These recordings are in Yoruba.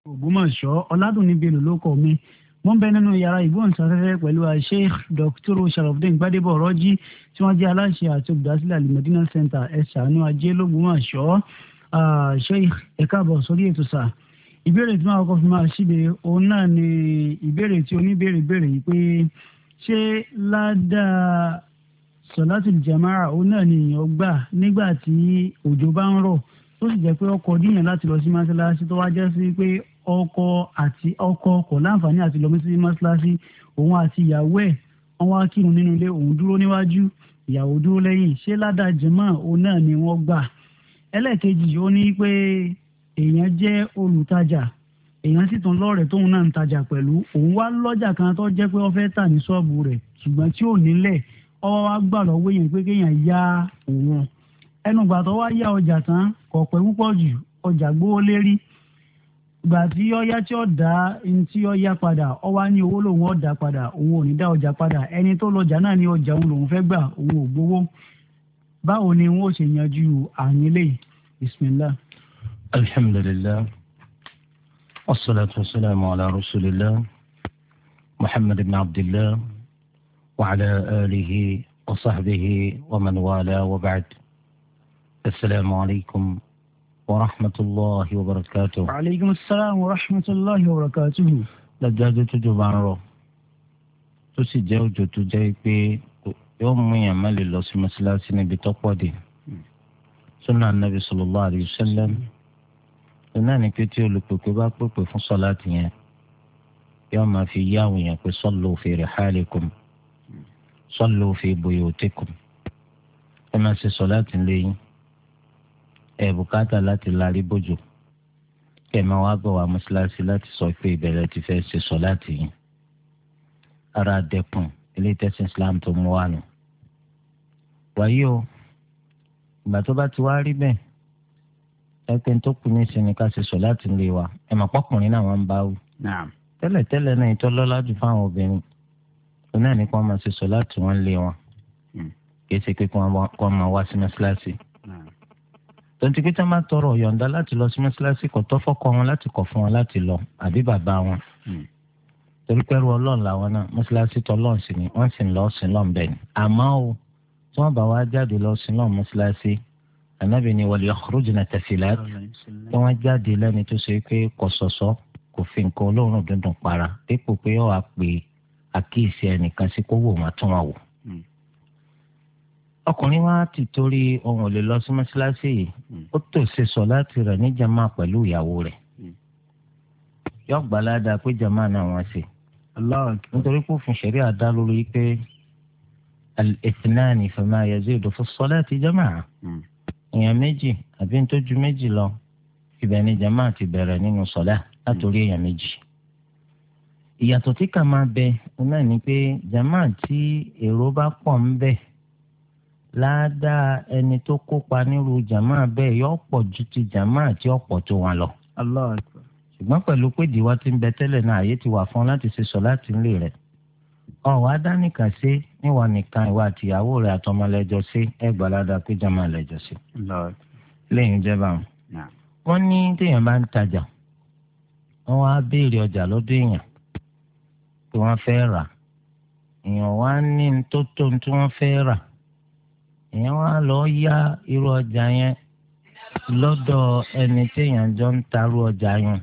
Ògbómọ̀ṣọ́ ọládùnní bello ló kọ mi wọ́n bẹ nínú yàrá ìgbóhùnsáfẹ́fẹ́ pẹ̀lú Sheikh Dr. Sharafdeen Gbadebo Ọ̀rọ́jí tí wọ́n jẹ́ aláṣẹ àti olùdásílẹ̀ Al-Madina Center ẹ̀sánú ajé lÓgbómọ̀ṣọ́. Sheikh ẹ káàbọ̀ sórí ètò sáà. Ìbéèrè tí wọ́n kọ́ fi máa ṣíde òun náà ni ìbéèrè tí oníbéèrè béèrè yìí pé ṣé ládàá sọ̀látùl jàmáà òun náà ni èèyàn gbà nígbà tí òjò bá ń rọ̀ tó sì jẹ́ pé ọkọ̀ díyàn láti lọ sí mọ́ṣáláṣí tó wá jẹ́ sí pé ọkọ kò láǹfààní àti lọ sí mọ́ṣáláṣí, òun àti ìyàwó ẹ̀ wọ́n wá kírun nínú ilé, òun dúró níwájú ìyàwó dúró lẹ́yìn, ṣé ládàá jàmáà òun náà ni wọ́n gbà? Ẹlẹ́ẹ̀kejì ó ní pé èèyàn jẹ́ olùtajà, èèyàn sì tún lọ́rẹ̀ẹ́ tóun náà ń tajà pẹ̀lú, òun wá lọ́jà kan tó jẹ́ pé ó fẹ́ tà ní ṣọ́ọ̀bù rẹ̀ ṣùgbọ́n tí ò nílẹ̀, ọwọ́ wá gbà lọ́wọ́ èèyàn pé kéèyàn yá òun. Ẹnu gbà tó wá yá ọjà tán kò pẹ́ púpọ̀ jù ọjà gbówó lérí, gbà tí ọyá tí ó dá ní tí ó yá padà ọ wá ní owó lòun ó dá padà, òun ò ní dá ọjà padà, ẹni tó lọ́jà náà ní ọjà òun lòun fẹ́ gbà, òun ò gbowó. Báwo ni wọn ó ṣe yanjú àárín eléyìí? Bismillah. Alhamdulillah, wassalatu wassalamu ala rasulillah Muhammad ibn Abdillah wa ala alihi wa sahbihi wa man wala wa ba'd. Assalamu alaikum wa rahmatullahi wa barakatuh. Wa alaikum assalam wa rahmatullahi wa barakatuh. Dájúdájú tójò bá ń rọ̀ tó sì jẹ́ òjò tó jẹ́ pé yóò mú èèyàn má lè lọ sí mọ́ṣáláṣí níbi tó pọ̀ dé. Sunnah Nabi sallallahu alayhi wa sallam náà ni pé tí olùpèpè bá pèpè fún sọláàtì yẹn yóò máa fi yá àwọn èèyàn pé sallu fi rihalikum, sallu fi buyutikum. Ẹ máa ṣe sọláàtì lẹ́yìn ẹ bùkátà láti larí bójú kẹ ẹ máa wá bọ̀ wá mọ́ṣáláṣí láti sọ pé ìbẹ̀rẹ̀ ti fẹ́ ṣe sọláàtì yẹn. Ara dẹkùn ilé ìtẹ̀sìn Islam tó mú wá nù. Wàyí o, ìgbà tó bá ti wá rí bẹ́ẹ̀ ẹgbẹ́ tó kù ní ìsinmi ká ṣe sọ̀láàtì ńlé wa, ẹ mọ̀ pọ́kùnrin náà wọ́n ń bá wù. Tẹ́lẹ̀tẹ́lẹ̀ náà ìtọ́lọ́lájú fáwọn obìnrin tó náà ní kí wọ́n máa ṣe sọ̀láàtì wọn ńlé wọn, kì í ṣe pé kí wọ́n máa wá sí mọ́ṣáláṣí. tonti pé tí wọ́n máa tọrọ yọ̀ǹda láti lọ sí mọ́ṣáláṣí kò tọ́ fọ́kọ wọn láti kọ̀ fún wọn láti lọ àbí bàbá wọn. Torí pẹ́rú Ọlọ́run làwọn náà, mọ́ṣáláṣí tọ́lọ́run sì ni wọ́n sì ń lọ sí lọ́n bẹ́ẹ̀ ni. Àmọ́ o tí wọ́n bá wá jáde lọ sí lọ́n mọ́ṣáláṣí, Ànábì ni wal yakhrujna tafilat, tí wọ́n jáde lẹ́ni tó ṣe pé kò ṣọ̀ṣọ́ kò fi nǹkan olóòórùn dundun para dípò pé ó wá pé àkíyèsí ẹnìkan sí kó wò wọ́n tún wà wò. Ọkùnrin wa ti torí ohun ò lè lọ sí mọ́ṣáláṣí yìí, ó tò ṣe sọ̀láàtì rẹ̀ ní jàmáà pẹ̀lú ìyàwó rẹ̀. Yóò gbàládà pé jàmáà náà wọ́n ṣe. Nítorí pé òfin ṣẹ̀ríà dá lórí pé al-ithnani fama yazidu fi as-salati jama'a. Èèyàn méjì àbí ntójú méjì lọ ibẹ̀ ni jàmáà ti bẹ̀rẹ̀ nínú sọ̀lá látòrí èèyàn méjì. Ìyàtọ̀ tí kà máa bẹ náà ni pé jàmáà tí èrò bá pọ̀ ń bẹ ládàá ẹni tó kópa nírú jàmáà bẹ́ẹ̀ yóò pọ̀ ju ti jàmáà tí ó pọ̀ tó wọn lọ. Ṣùgbọ́n pẹ̀lú pé ìdíwọ́ ti ń bẹ tẹ́lẹ̀ náà àyè ti wà fún láti ṣe sọ̀láàtì ńlé rẹ̀. Ọ̀wá dánìkan ṣe níwà nìkan ìwà àtìyàwó rẹ̀ àtọmọlẹ́jọ́ ṣe ẹgbàládà pé jàmáà lẹ́jọ́ ṣe. Lẹ́yìn ìjẹba wọn ní téèyàn bá ń tajà wọ́n wá béèrè ọjà lọ́dọ̀ èèyàn tí wọ́n fẹ́ rà, èèyàn wá ní tó tí wọ́n fẹ́ rà, èèyàn wá lọ yá irú ọjà yẹn lọ́dọ̀ ẹni téèyàn jọ ń tarú ọjà yẹn.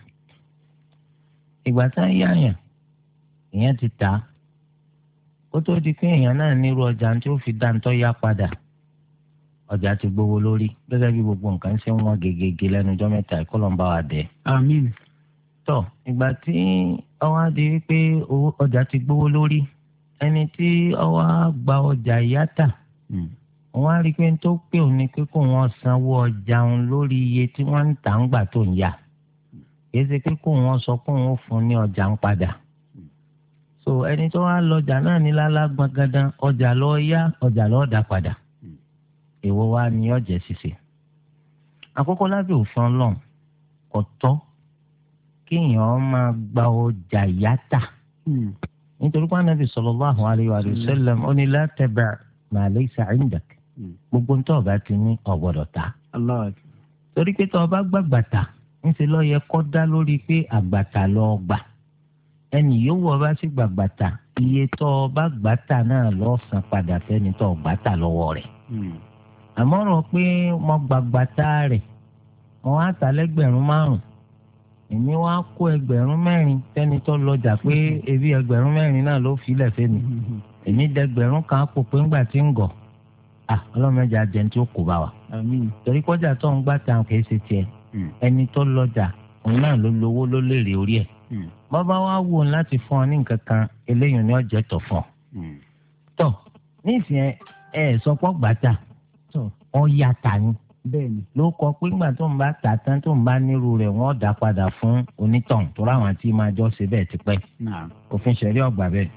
Ìgbà tá a yá yẹn èèyàn ti tà á, ó tó di pé èèyàn náà nírú ọjà tí ó fi dá ń tọ́ yá padà, ọjà ti gbówó lórí gẹ́gẹ́ bí gbogbo nǹkan ṣe ń wọ́n gegege lẹ́nu ọjọ́ mẹ́ta ìkọlọ̀ ń bá wa dẹ̀. Àmín. Tọ́ ìgbà tí ọwọ́ á di wípé ọjà ti gbówó lórí, ẹni tí ọwọ́ á gba ọjà ìyá tà wọ́n á rí i pé tó pé òun ni pé kó wọ́n sanwó ọjà òun lórí iye tí wọ́n ń tà ń gbà tó ń yá, kì í ṣe pé kó wọ́n sọ pé òun ò fún ní ọjà ń padà. So ẹni tó wá lọ́jà náà ní lálágbọ́n gandan, ọjà lọ́ọ́ yá ọjà lọ́ọ́ dá padà. Èwo wá ní ọ̀jẹ̀ ṣíṣe? Àkọ́kọ́ lábẹ́ òfin Ọlọ́run kò tọ́ kéèyàn máa gba ọjà yàtà, nítorí pé Ànábì sallallahu alayhi wa sallam ó ní la tabi' ma laysa 'indak, gbogbo ń tọ́ ọba ti ní ọ̀gbọ́dọ̀ ta. Torí pé tọ́ ọba gbàgbà ta ńṣe ló yẹ kó dá lórí pé àgbàtà lọ gbà ẹnì yòówù ọba sì gbàgbàtà iye tó o bá gbàtà náà lọ san padà fẹ́ni tó o gbàtà lọ́wọ́ rẹ̀. àmọ́ rò pé mo gbàgbàtà rẹ̀ mo wá tà lẹ́gbẹ̀rún 5 èmi wá kó 4 fẹ́ni tó lọ́jà pé ebi 4 náà ló filẹ̀ fẹ́mi èmi dẹgbẹ̀rún kan kó pé ńgbà tí ń gọ̀ ọlọ́mọdé àjẹn tí ó kó bá wa. torí kọjá tó ń gbàtà kìí ṣe tiẹ̀ ẹni tó lọ́jà òun náà ló lówó ló lérè orí ẹ̀. bàbá wa wò láti fún ọ ní nǹkan kan eléyìí ni ọjọ́ tọ̀ fún ọ. tọ́ nísìnyẹn sọ pé gbàtà ọ yà tà ní. ló kọ pé ńgbà tó ń bá tà tán tó ń bá nírú rẹ̀ wọ́n dá padà fún onítàn tó ráwọn tí máa jọ ṣe bẹ́ẹ̀ tipẹ́. òfin ṣẹ̀rí ọ̀gbà bẹ́ẹ̀.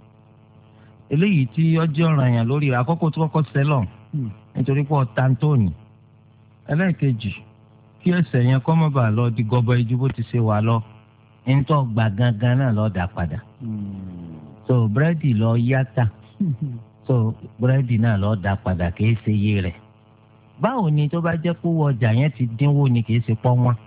eléyìí tí ọjọ́ ọ̀ràn yàn lórí àkọ́kọ́ tó kọ́kọ́ sẹ́lọ̀ nítorí pé ọ̀tá ń tóní. ẹlẹ́ẹ̀kejì kí ẹsẹ̀ yẹn kọ́ mọ́ bàa lọ di gọbọ ijú bó ti ṣe wà lọ ńtọ́ gbà gangan náà lọ́ọ́ dà padà. so búrẹ́dì lọ yàtà so búrẹ́dì náà lọ́ọ́ dà padà kìí ṣe iye rẹ̀. báwo ni tó bá jẹ́ pé ọjà yẹn ti dínwó ni kìí ṣe pọ́ wọn.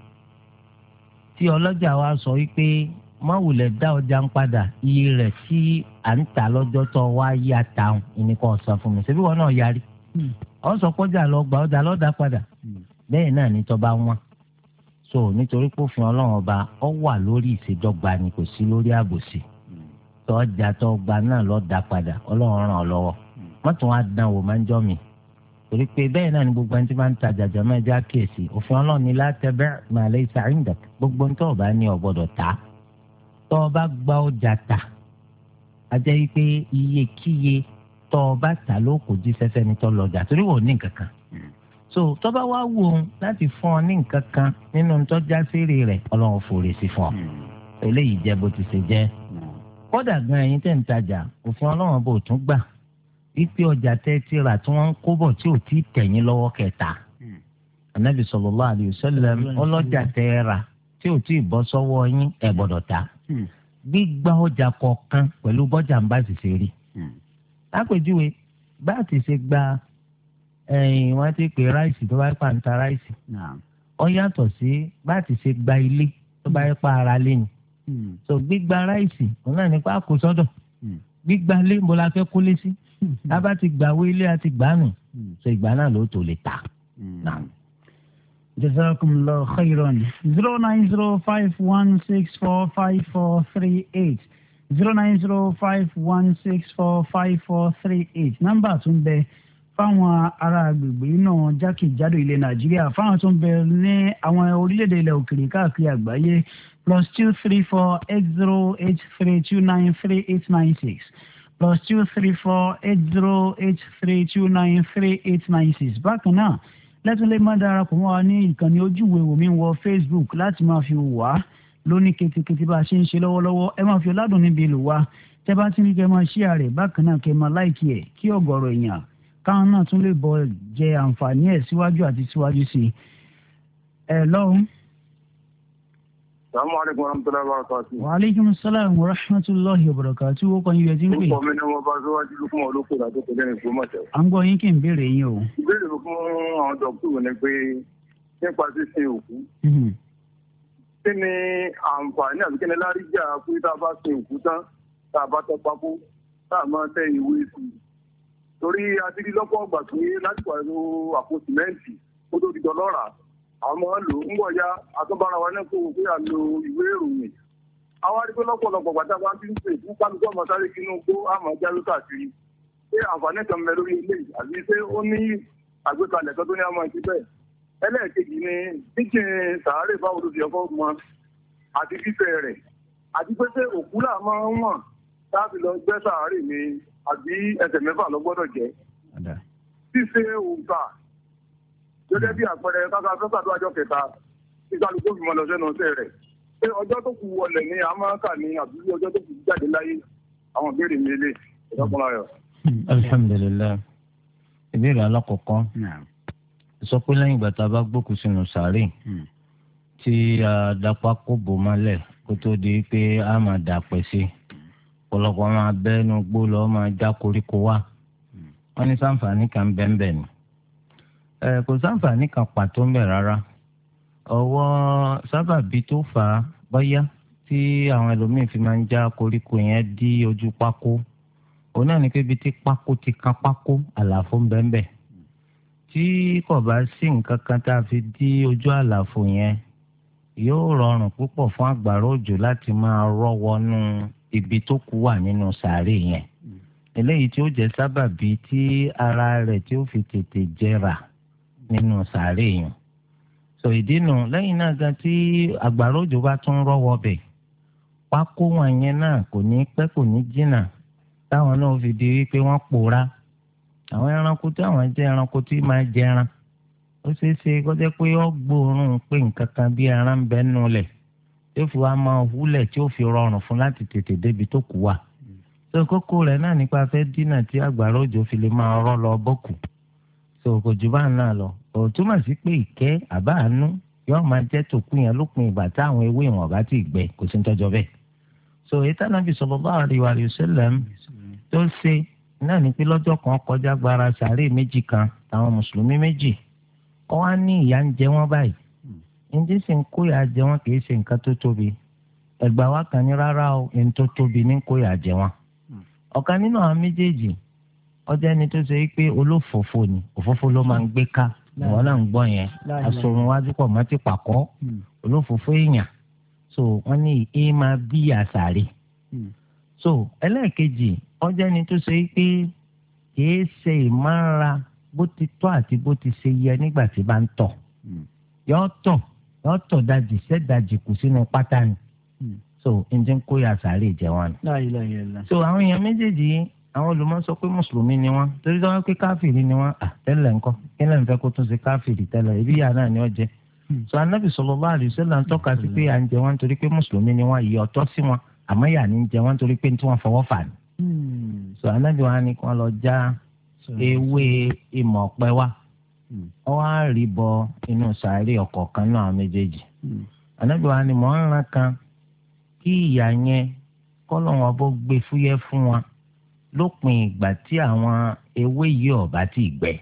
tí ọlọ́jà wa sọ wípé má wulẹ̀ dá ọjà ń padà iye rẹ̀ tí à ń tà lọ́jọ́ tó wá yàtà ìníkọ́ sọ fún mi ṣebí wọn náà yarí. ọ sọ pọ́jà lọ gbà ọjà lọ́ọ́ dà padà. bẹ́ẹ̀ náà ní tó bá wọn. so nítorí pé òfin ọlọ́run ọba ọ wà lórí ìṣèdọ́gba ni kò sí lórí àbòsí. tó ọjà tó gba náà lọ́ọ́ dà padà ọlọ́run ràn ọ́ lọ́wọ́. mọ́tò wa dán wò máa ń jọ́ mi. torí pé bẹ́ẹ̀ náà ni gbogbo ẹni tí máa ń ta jàjà máa já kíyèsí òfin ọlọ́run ni la tabi' ma laysa 'indak gbogbo ń tó ọba ní o gbọ́dọ̀ tà. tó o bá gba ọjà tà á jẹ́ pé iyekíye tó o bá tà ló kò jí fẹ́fẹ́ ni tó lọ́jà torí wò ní nǹkan kan. so tó bá wá wù ú láti fún ọ ní nǹkan kan nínú tọ́já sírì rẹ̀ ọlọ́run fòrè sí fún ọ. eléyìí jẹ́ bó ti ṣe jẹ́. kódà gan ẹ̀yin tẹ̀ ń tajà òfin ọlọ́run bò tún gbà wípé ọjà tẹ́ ti rà tí wọ́n ń kó bọ̀ tí ò tí ì tẹ̀yìn lọ́wọ́ kẹta. Ànábì sallallahu alayhi wa sallam ọlọ́jà tẹ́ rà tí ò tí ì bọ́ sọ́wọ́ yín ẹ̀ gbọ́dọ̀ ta. gbígbà ọjà kọ̀ọ̀kan pẹ̀lú bọ́jà ń bá sì ṣe rí. lápèjúwe bá a ti ṣe gba wọ́n ti pè ráìsì tó bá yẹ pa ń ta ráìsì. ó yàtọ̀ sí bá a ti ṣe gba ilé tó bá yẹ pa ara lé ni. so gbígbà ráìsì òun náà nípa kó sọ́dọ̀ gbígbà lé mo la fẹ́ kólé sí. tábà ti gbàwé ilé àti gbàánu so ìgbà náà ló tó lè ta. jazakumullahu khairan 09051645438 09051645438 nọ́mbà tún bẹ fáwọn ará agbègbè náà jákèjádò ilẹ̀ nàìjíríà fáwọn tó ń bẹ ní àwọn orílẹ̀-èdè ilẹ̀ òkèèrè káàkiri àgbáyé +2348083293896 +2348083293896 bákan náà lẹ́tọ̀lẹ́ máa darapọ̀ mọ́ wa ní ìkànnì ojúwe wòmí wọ Facebook láti máa fi wà lóní ketekete bá a ṣe ń ṣe lọ́wọ́lọ́wọ́ ẹ máa fi ọ̀làdùn níbi ìlú wa tẹ́ bá ti ní kẹ́ máa share rẹ̀ bákan náà kẹ́ máa like ẹ̀ kí ọ̀gọ̀rọ̀ èèyàn káwọn náà tún lè bọ̀ jẹ àǹfààní ẹ̀ síwájú àti síwájú sí i. ẹ lọ́hùn. Assalamu alaikum warahmatullahi wabarakatuh. Wa alaikum assalam warahmatullahi wabarakatuh. Wọ́n kàn yíyẹ tí ń pè. Orúkọ mi ni wọ́n bá síwájú ló fún olóko ìdájọ́ tó lẹ́yìn tó mọ̀tẹ́. À ń gbọ́ yín kí n béèrè yín o. Ìbéèrè mi fún àwọn dọ́kítù ni pé nípa sísin òkú. Kí ni àǹfààní àbí kí ni láríjà pé tá a bá sin òkú tán tá a bá tọ́ pákó tá a máa tẹ ìwé sí i. Torí a ti rí lọ́pọ̀ ọgbà pé láti pàrọ̀ àpò sìmẹ́ǹtì kó tó di dọ́lọ́rà. Àwọn ọmọ lò ń bọ̀ ya àtúbára wa náà kó o pé à lo ìwé ìròyìn. Àwọn arígbé lọ́pọ̀lọpọ̀ pàtàkì wọn ti ń pè fún kálukú ọmọ sáré kínú kó àmọ́ jálù káàkiri. Ṣé àǹfààní kan bẹ lórí ilé àbí ṣé ó ní àgbékalẹ̀ kan tó ní àmọ́ ti bẹ́ẹ̀? Ẹlẹ́ẹ̀kejì ni kíkìn sàárè báwo ló fi ọkọ̀ mọ àti fífẹ́ rẹ̀. Àti pé ṣé òkú là máa ń wọ̀n láti lọ gbẹ́ sàárè ni àbí ẹsẹ̀ mẹ́fà ló gbọ́dọ̀ jẹ́. Ṣíṣe òǹkà gẹ́gẹ́ bí àpẹẹrẹ káká fẹ́fà tó àjọ kẹta tí kálukú fi mọ lọ sẹ́nu ọ̀sẹ̀ rẹ̀ pé ọjọ́ tó kù wọlé ní amáka ní àbúrò ọjọ́ tó kù jáde láyé àwọn ìbéèrè mi lè ìdọ́kùnrin ayọ̀. alhamdulilayi ìbéèrè alákọ̀ọ́kọ́ sọ pé lẹ́yìn ìgbà tá a bá gbókùn sínú sàárè tí a dapá kó bò mọ́lẹ̀ kó tó di pé a máa dà pẹ́ sí ọ̀pọ̀lọpọ̀ máa bẹ́ẹ̀nu gbó lọ máa já koríko wá wọ́n ní sáǹfààní kan bẹ́ẹ̀ ni kò sáǹfààní kan pàtó ń bẹ rárá ọwọ́ sábàbí tó fà á bọ́yá tí àwọn ẹlòmíín fi máa ń já koríko yẹn dí ojú pákó òun náà ní pé ibi tí pákó ti kan pákó àlàfo ń bẹ́ẹ̀ bẹ́ẹ̀ tí kò bá sí nǹkan kan tá a fi dí ojú àlàfo yẹn yóò rọrùn púpọ̀ fún àgbàrá òjò láti máa rọ́ wọnú ibi tó kù wà nínú sàárè yẹn eléyìí tí ó jẹ́ sábàbí tí ara rẹ̀ tí ó fi tètè jẹrà nínú sàárè yẹn sọ ìdínú lẹ́yìn náà gan tí àgbàrá òjò bá tún rọ́ wọbẹ̀ pákó wọn yẹn náà kò ní pẹ́ kò ní jìnnà táwọn náà fi di wípé wọ́n pòórá àwọn ẹranko tí àwọn jẹ́ ẹranko tí máa jẹran ó ṣeé ṣe kó jẹ́ pé ó gbóòórùn pé nǹkan kan bí ẹran ń bẹ nù lẹ̀ tí ó fi wá máa húlẹ̀ tí ó fi rọrùn fún láti tètè débi tó kù wà. tó kókó rẹ̀ náà nípa fẹ́ dínà tí àgbàrá òjò fi lè máa rọ́ lọ bọ́kù. tó kò jù bá ń náà lọ ò túmọ̀ sí pé ìkẹ́ àbáàánú yóò máa jẹ́ tòkú yẹn lópin ìgbà táwọn ewé ìwọ̀n bá ti gbẹ kò sí ń tọ́jọ́ bẹ́ẹ̀. so ètò Ànábì sallallahu alaihi wa sallam tó ṣe náà ní pé lọ́jọ́ kan kọjá gbára sàárè méjì kan táwọn mùsùlùmí méjì kọ́ wá ní ìyà ń jẹ wọ́n báyìí ǹjẹ́ sì ń kóyà jẹ wọ́n kì í ṣe nǹkan tó tóbi ẹgbàá wa kan ní rárá o ẹni tó tóbi ní kóyà jẹ wọ́n. ọ̀kan nínú àwọn méjèèjì ọjọ́ ẹni tó ṣe pé olófòfò ni òfófó ló máa ń gbé ká ìwọ náà ń gbọ́ yẹn asorun wájú pọ̀ mọ́ ti pàkọ́ olófòfó èèyàn so wọ́n ní ìyẹn máa bí àṣàrè so ẹlẹ́ẹ̀kejì ọjọ́ ẹni tó ṣe pé kì í ṣe ìmára bó ti tọ́ àti bó ti ṣe yẹ nígbà tí bá ń tọ̀ yọ tọ̀ dajì sẹ́dajì kù sínú pátá ni so ǹjẹ́ ń kó ya sàárè jẹ wọn ni. so àwọn èèyàn méjèèjì àwọn olùmọ̀ sọ pé mùsùlùmí ni wọ́n torí tí wọ́n pé káfìrí ni wọ́n tẹ́lẹ̀ ńkọ́ kí lẹ́yìn fẹ́ kó tún ṣe káfìrí tẹ́lẹ̀ ibi yà náà ni ó jẹ́. so anabi sallallahu alaihi wasallam ń tọ́ka sí pé à ń jẹ wọ́n torí pé mùsùlùmí ni wọ́n yìí ọ̀tọ̀ sí wọn àmọ́ yà ní jẹ wọ́n torí pé tí wọ́n fọwọ́ fà ní. so anabi wa ni kí wọ́n lọ já ewé ìmọ̀ ọ̀pẹ wa wọ́n á rí bọ inú sàárè ọ̀kọ̀ọ̀kan náà méjèèjì. anabi wa ni mọ̀ ń ran kan kí ìyà yẹn kọ́lọ́wọ́n bó gbé fúyẹ́ fún wa lópin ìgbà tí àwọn ewé yìí ọ̀bá ti gbẹ.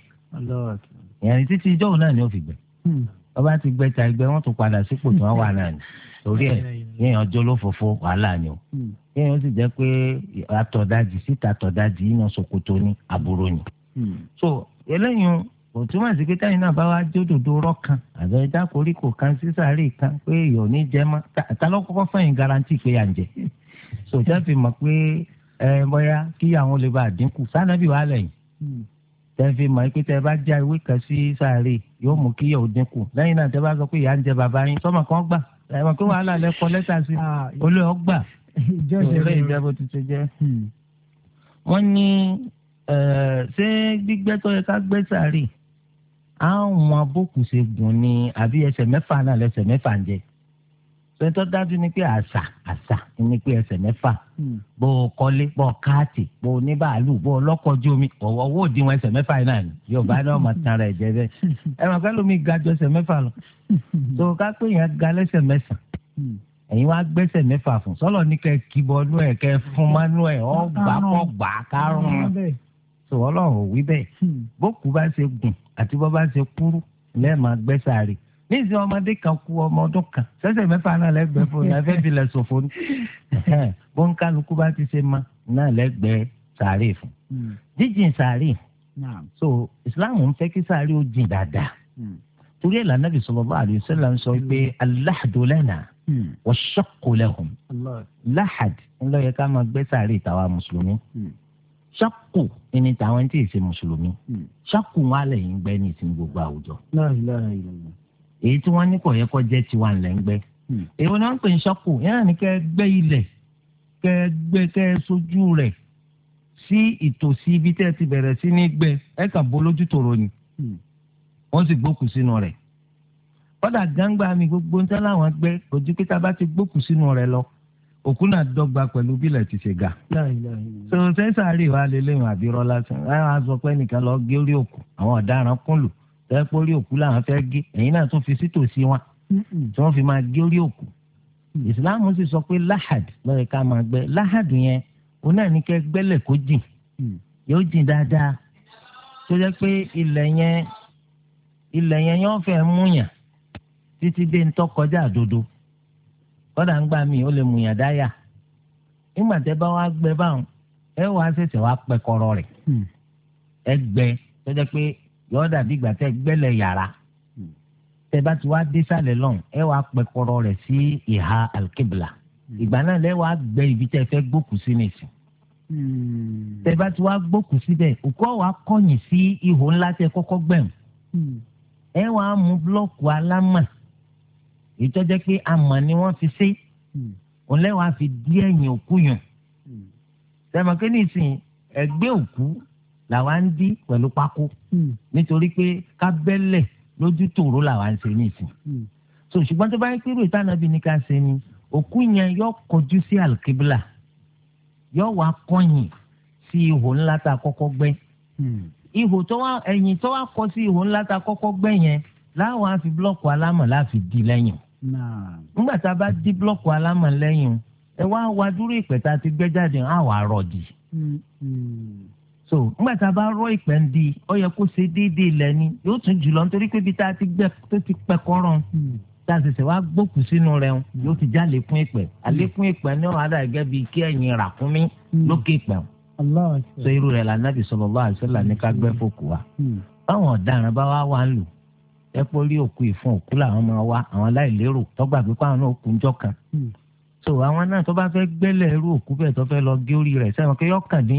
ìyẹn títí ijọ́ òun náà ni ó fi gbẹ. ọba ti gbẹ ta ẹgbẹ́ wọn tún padà sípò tí wọ́n wà náà ni torí ẹ̀ yẹn ọjọ́ ló fòfo wàhálà ni o. yẹn ó sì jẹ́ pé àtọ̀dájì síta àtọ̀dájì yìí náà ṣòkòtò ní àbúrò ni. so eléyìí kò túmọ̀ sí pé táyìn náà bá wá jódòdó rọ́ọ̀kan àbẹ̀dá koríko kan sísàárè kan pé èèyàn ò ní jẹ mọ́ ta ló kọ́kọ́ fẹ́yìn garanti pé à ń jẹ. so tẹ́ fi mọ̀ pé bóyá kí àwọn lè bá dínkù sànàbí wà lẹ́yìn tẹ́ fi mọ̀ pé tẹ́ bá já ewé kan sí sàárè yóò mú kí yóò dínkù lẹ́yìn náà tẹ́ bá sọ pé ìyá ń jẹ bàbá yín sọ́mọ kan gbà ẹ̀ mọ̀ pé wàhálà lẹ́kọ́ lẹ́tà sí olóyè ọgbà ìjọba ìjẹ́bù tuntun jẹ́. wọ́n ní ṣé gbígbẹ́ tó yẹ ká gbẹ́ sàárè àwọn abókù ṣe gùn ni àbí ẹsẹ̀ mẹ́fà náà lẹ́sẹ̀ mẹ́fà ń jẹ. sọ́ńtọ́ dájú ni pé àṣà ni pé ẹsẹ̀ mẹ́fà bó o kọ́lé bó o káàtì bó o ní bàálù bó o lọ́kọ̀ ojú omi ọ̀wọ́ owó òdiwọ̀n ẹsẹ̀ mẹ́fà yìí náà ni yorùbá náà máa tan ara ẹ̀ jẹ́ bẹ́ẹ̀. ẹ máa fẹ́ lómi ga jọ ẹsẹ̀ mẹ́fà lọ. tó o ká pé yẹn ga lẹ́sẹ̀ mẹ́sàn-án ẹ̀yin wá gbẹ́sẹ̀ mẹ́fà fún sọ́lọ́ ní kẹ́ kíbọnú ẹ̀ kẹ́ fún mánú ẹ̀ ọ́ gbà kọ́ gbà kárùn-ún tó ọlọ́run ò wí bẹ́ẹ̀ bókù bá ṣe gùn àti bó bá ṣe kúrú lẹ́ẹ̀máa gbẹ́sàárè níìsín ọmọdé kan kú ọmọ ọdún kan sẹ́sẹ̀ mẹ́fà náà lẹ́gbẹ̀ẹ́ fún yẹn fẹ́ fi lẹ̀ ṣòfò ní bóńkálukú bá ti ṣe máa náà lẹ́gbẹ̀ẹ́ sàárè fún jíjìn sàárè so Islam ń fẹ́ kí sàárè ó jìn dáadáa torí ẹ̀ lànà bí sallallahu alaihi wasallam sọ pé al-lahdu lana wash-shaqqu lahum láhàd ńlọ yẹ ká máa gbẹ́ sàárè tàwa mùsùlùmí ṣàkù ẹni tàwọn tí ì ṣe mùsùlùmí ṣàkù wọn alẹ yìí ń gbẹ́ ní ìsinmi gbogbo àwùjọ èyí tí wọ́n ní kò yẹ kó jẹ́ tiwa ńlẹ̀ ń gbẹ́ èyí wọn náà ń pè ní ṣàkù yẹn ní kẹ́ gbẹ́ ilẹ̀ kẹ́ sojú rẹ̀ sí ìtòsí ibi tẹ́ ti bẹ̀rẹ̀ sí ní gbẹ́ ẹ kàn bó lójú tòrò ni wọ́n sì gbókù sínú rẹ̀ kódà gángba mi gbogbo ń tẹ́ láwọn gbẹ́ ojú pé tá a bá ti gbókù sínú rẹ̀ lọ òkú náà dọ́gba pẹ̀lú bílẹ̀ ti ṣe ga. so sẹ́sàárì wa lélẹ́yìn àbírọ́ lásán láwọn aṣọ pé nìkan lọ gé orí òkú àwọn ọ̀daràn kúnlù tẹ́pọ̀ orí òkú làwọn fẹ́ gé ẹ̀yin náà tún fi sítòsí wọn tí wọ́n fi máa gé orí òkú. ìsìláàmù sì sọ pé láhàd lọ́yẹ̀ ká máa gbẹ́ láhàd yẹn òun náà ní kẹ́ gbẹ́lẹ̀ kó jìn yóò jìn dáadáa tó jẹ́ pé ilẹ̀ yẹn yóò fẹ́ múyàn títí dé ń tọkọjá àdodo kọ́dà ń gbà mí ó lè mú yàn dáyà nígbà tẹ́ bá wá gbẹ báwọn ẹ wá ṣẹ̀ṣẹ̀ wá pẹkọrọ rẹ̀ ẹ gbẹ tó jẹ́ pé yọọ dàbí ìgbà tẹ́ gbẹ́lẹ̀ yàrá tẹ́ bá ti wá dé sàlẹ̀ lọ́hùn ẹ wá pẹkọrọ rẹ̀ sí ìhà alkebla ìgbà náà lẹ wá gbẹ ibi tẹ́ fẹ́ gbókù sí nìsín tẹ́ bá ti wá gbókù síbẹ̀ òkú ọwà kọ̀yìn sí ihò ńlá tẹ́ kọ́kọ́ gbẹ̀m ẹ wá mú búlọ́ọ̀kù alámà ìtọ́jẹ́ pé amọ̀ ni wọ́n fi ṣe òun lẹ́wọ̀n á fi dí ẹ̀yìn òkú yàn sẹ́mọ̀kẹ́ nìsín ẹgbẹ́ òkú làwa ń dí pẹ̀lú pákó nítorí pé kábẹ́lẹ̀ lójú tòró làwa ń ṣe nìsín so ṣùgbọ́n tó bá yẹ pé ìròyìn tánàbí ní ká ṣe ni òkú yẹn yóò kọjú sí alkebla yóò wá kọ̀yìn sí ihò ńlá tá a kọ́kọ́ gbẹ́ ihò tó wá ẹ̀yìn tó wá kọ sí ihò ńlá tá a kọ́kọ́ gbẹ́ yẹn láwọn á fi búlọ́ọ̀kù alámọ̀ láfi dí lẹ́yìn nígbà tá a bá dí búlọ́ọ̀kù alámọ̀ lẹ́yìn ẹ wá dúró ìpẹ́ tá a ti gbẹ́ jáde á wà rọ̀ dì so nígbà tá a bá rọ ìpẹ́ ń di ó yẹ kó ṣe déédéé lẹ́ni yóò tún jùlọ nítorí pé ibi tá a ti gbẹ́ tó ti pẹ́ kọ́rọ̀ tá a ṣẹ̀ṣẹ̀ wá gbókù sínú rẹ̀ yóò ti já lékún ìpẹ́ àlékún ìpẹ́ ní ọ̀hádà gẹ́gẹ́ bíi kí ẹ̀yìn ràkúnmí lókè ìpẹ́ so irú rẹ̀ la Nábì sallallahu alaihi wasallam ní ká gbẹ́ fòkù wa báwọn ọ̀daràn bá wá ń lò ẹ pé orí òkú ìfún òkú làwọn máa wá àwọn aláìlérò tọ́gbà pé káwọn náà kú ńjọ́ kan so àwọn náà tó bá fẹ́ gbẹ́lẹ̀ irú òkú bẹ́ẹ̀ tó fẹ́ lọ gé orí rẹ̀ sẹ́wọ̀n pé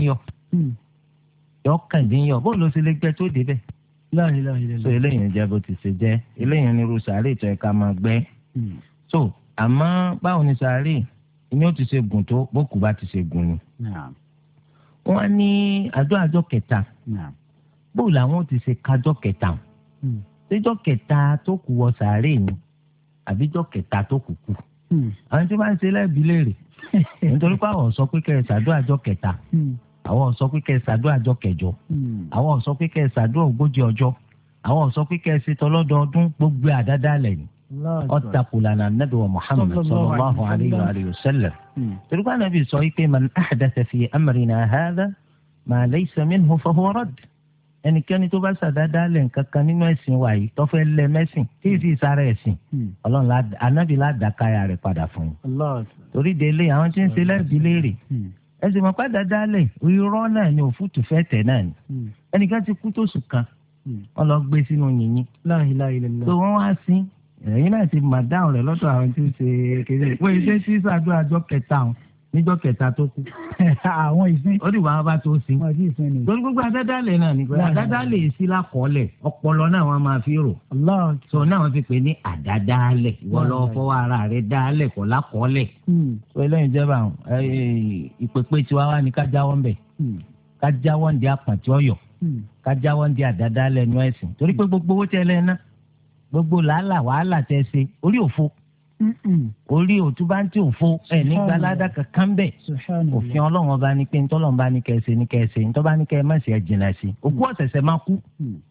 yọkàndínyọ bó ló ṣe lè gbẹ́ tó débẹ̀ so eléyìí jẹ́ bó ti ṣe jẹ́ eléyìí ní irú sàárè ìtọ́ ẹ̀ka máa gbẹ́ so àmọ́ báwo ni sàárè ni ó ti ṣe gùn tó bókù bá ti ṣe gùn ni wọ́n ní àjọ kẹta bó làwọn ó ti ṣe kájọ́ kẹta ṣéjọ́ kẹta tó kù wọ sàárè ni àbíjọ́ kẹta tó kù kù àwọn tí wọ́n ń ṣe lẹ́bi léèrè nítorí pé àwọn sọ pé kẹ́ ẹ ṣàdúrà àjọ kẹta àwọn sọ pé kẹ́ ẹ ṣàdúrà àjọ kẹjọ àwọn sọ pé kẹ́ ẹ ṣàdúrà ogójì ọjọ́ àwọn sọ pé kẹ́ ẹ ṣe tọlọ́dọọdún gbogbo àdáda lẹ́yìn ọ̀tàkùlànà nàbì wa Muhammad sallallahu alayhi wa sallam torí pé ànábì sọ pé man ahdatha fi amrina hadha ma laysa minhu fahuwa radd ẹnikẹ́ni tó bá ṣàdáadáa lẹ̀ nǹkankan nínú ẹ̀sìn wa yìí tó fẹ́ lẹ̀ mẹ́sìn tí ì sì sára ẹ̀sìn ọlọ́run anábì ládàkáyà rẹ̀ padà fún yín. torí délé àwọn tí ń ṣe lẹ́bi léèrè ẹ̀sìn mọ̀ padà dálẹ̀ irọ́ náà ni òfútù fẹ́ tẹ̀ náà ni ẹnìkan ti kú tó sùn kan wọ́n lọ gbé sínú yìnyín tó wọ́n wá sí ẹ̀yìn náà ti mà dáhùn rẹ̀ lọ́dọ̀ àwọn tí ń ṣe kéde wọ́n ṣe sí ṣàdúrà àjọ kẹta níjọ́ kẹta tó kú àwọn ìsìn ó dìbò àwọn bá tó sí torí gbogbo àdádálẹ̀ náà ní pé àdádálẹ̀ sí lákọọ́lẹ̀ ọpọlọ náà wọ́n máa fi rò sọ náà wọ́n fi pè ní àdádálẹ̀ wọ́n lọ fọwọ́ ara rẹ̀ dálẹ̀ kọ́ lákọọ́lẹ̀ sọ eléyìí jẹba ìpèpè tiwa wá ní ká jáwọ́ ńbẹ̀ ká jáwọ́ ǹdí àpàtì ọ̀yọ́ ká jáwọ́ ǹdí àdádálẹ̀ nú ẹ̀sìn torí pé gbogbo owó tẹ́lẹ̀ ná gbogbo làálàá wàhálà tẹ́ ṣe orí òfo orí òtún bá ń tí òfo ẹ nígbà ládà kankan bẹ òfin Ọlọ́run ọba ní pé ntọ́lọ́run bá ní kẹsẹ̀ ní kẹsẹ̀ ntọ́ bá ní kẹ má ṣe ẹ jìnnà sí òkú ọ̀sẹ̀sẹ̀ máa kú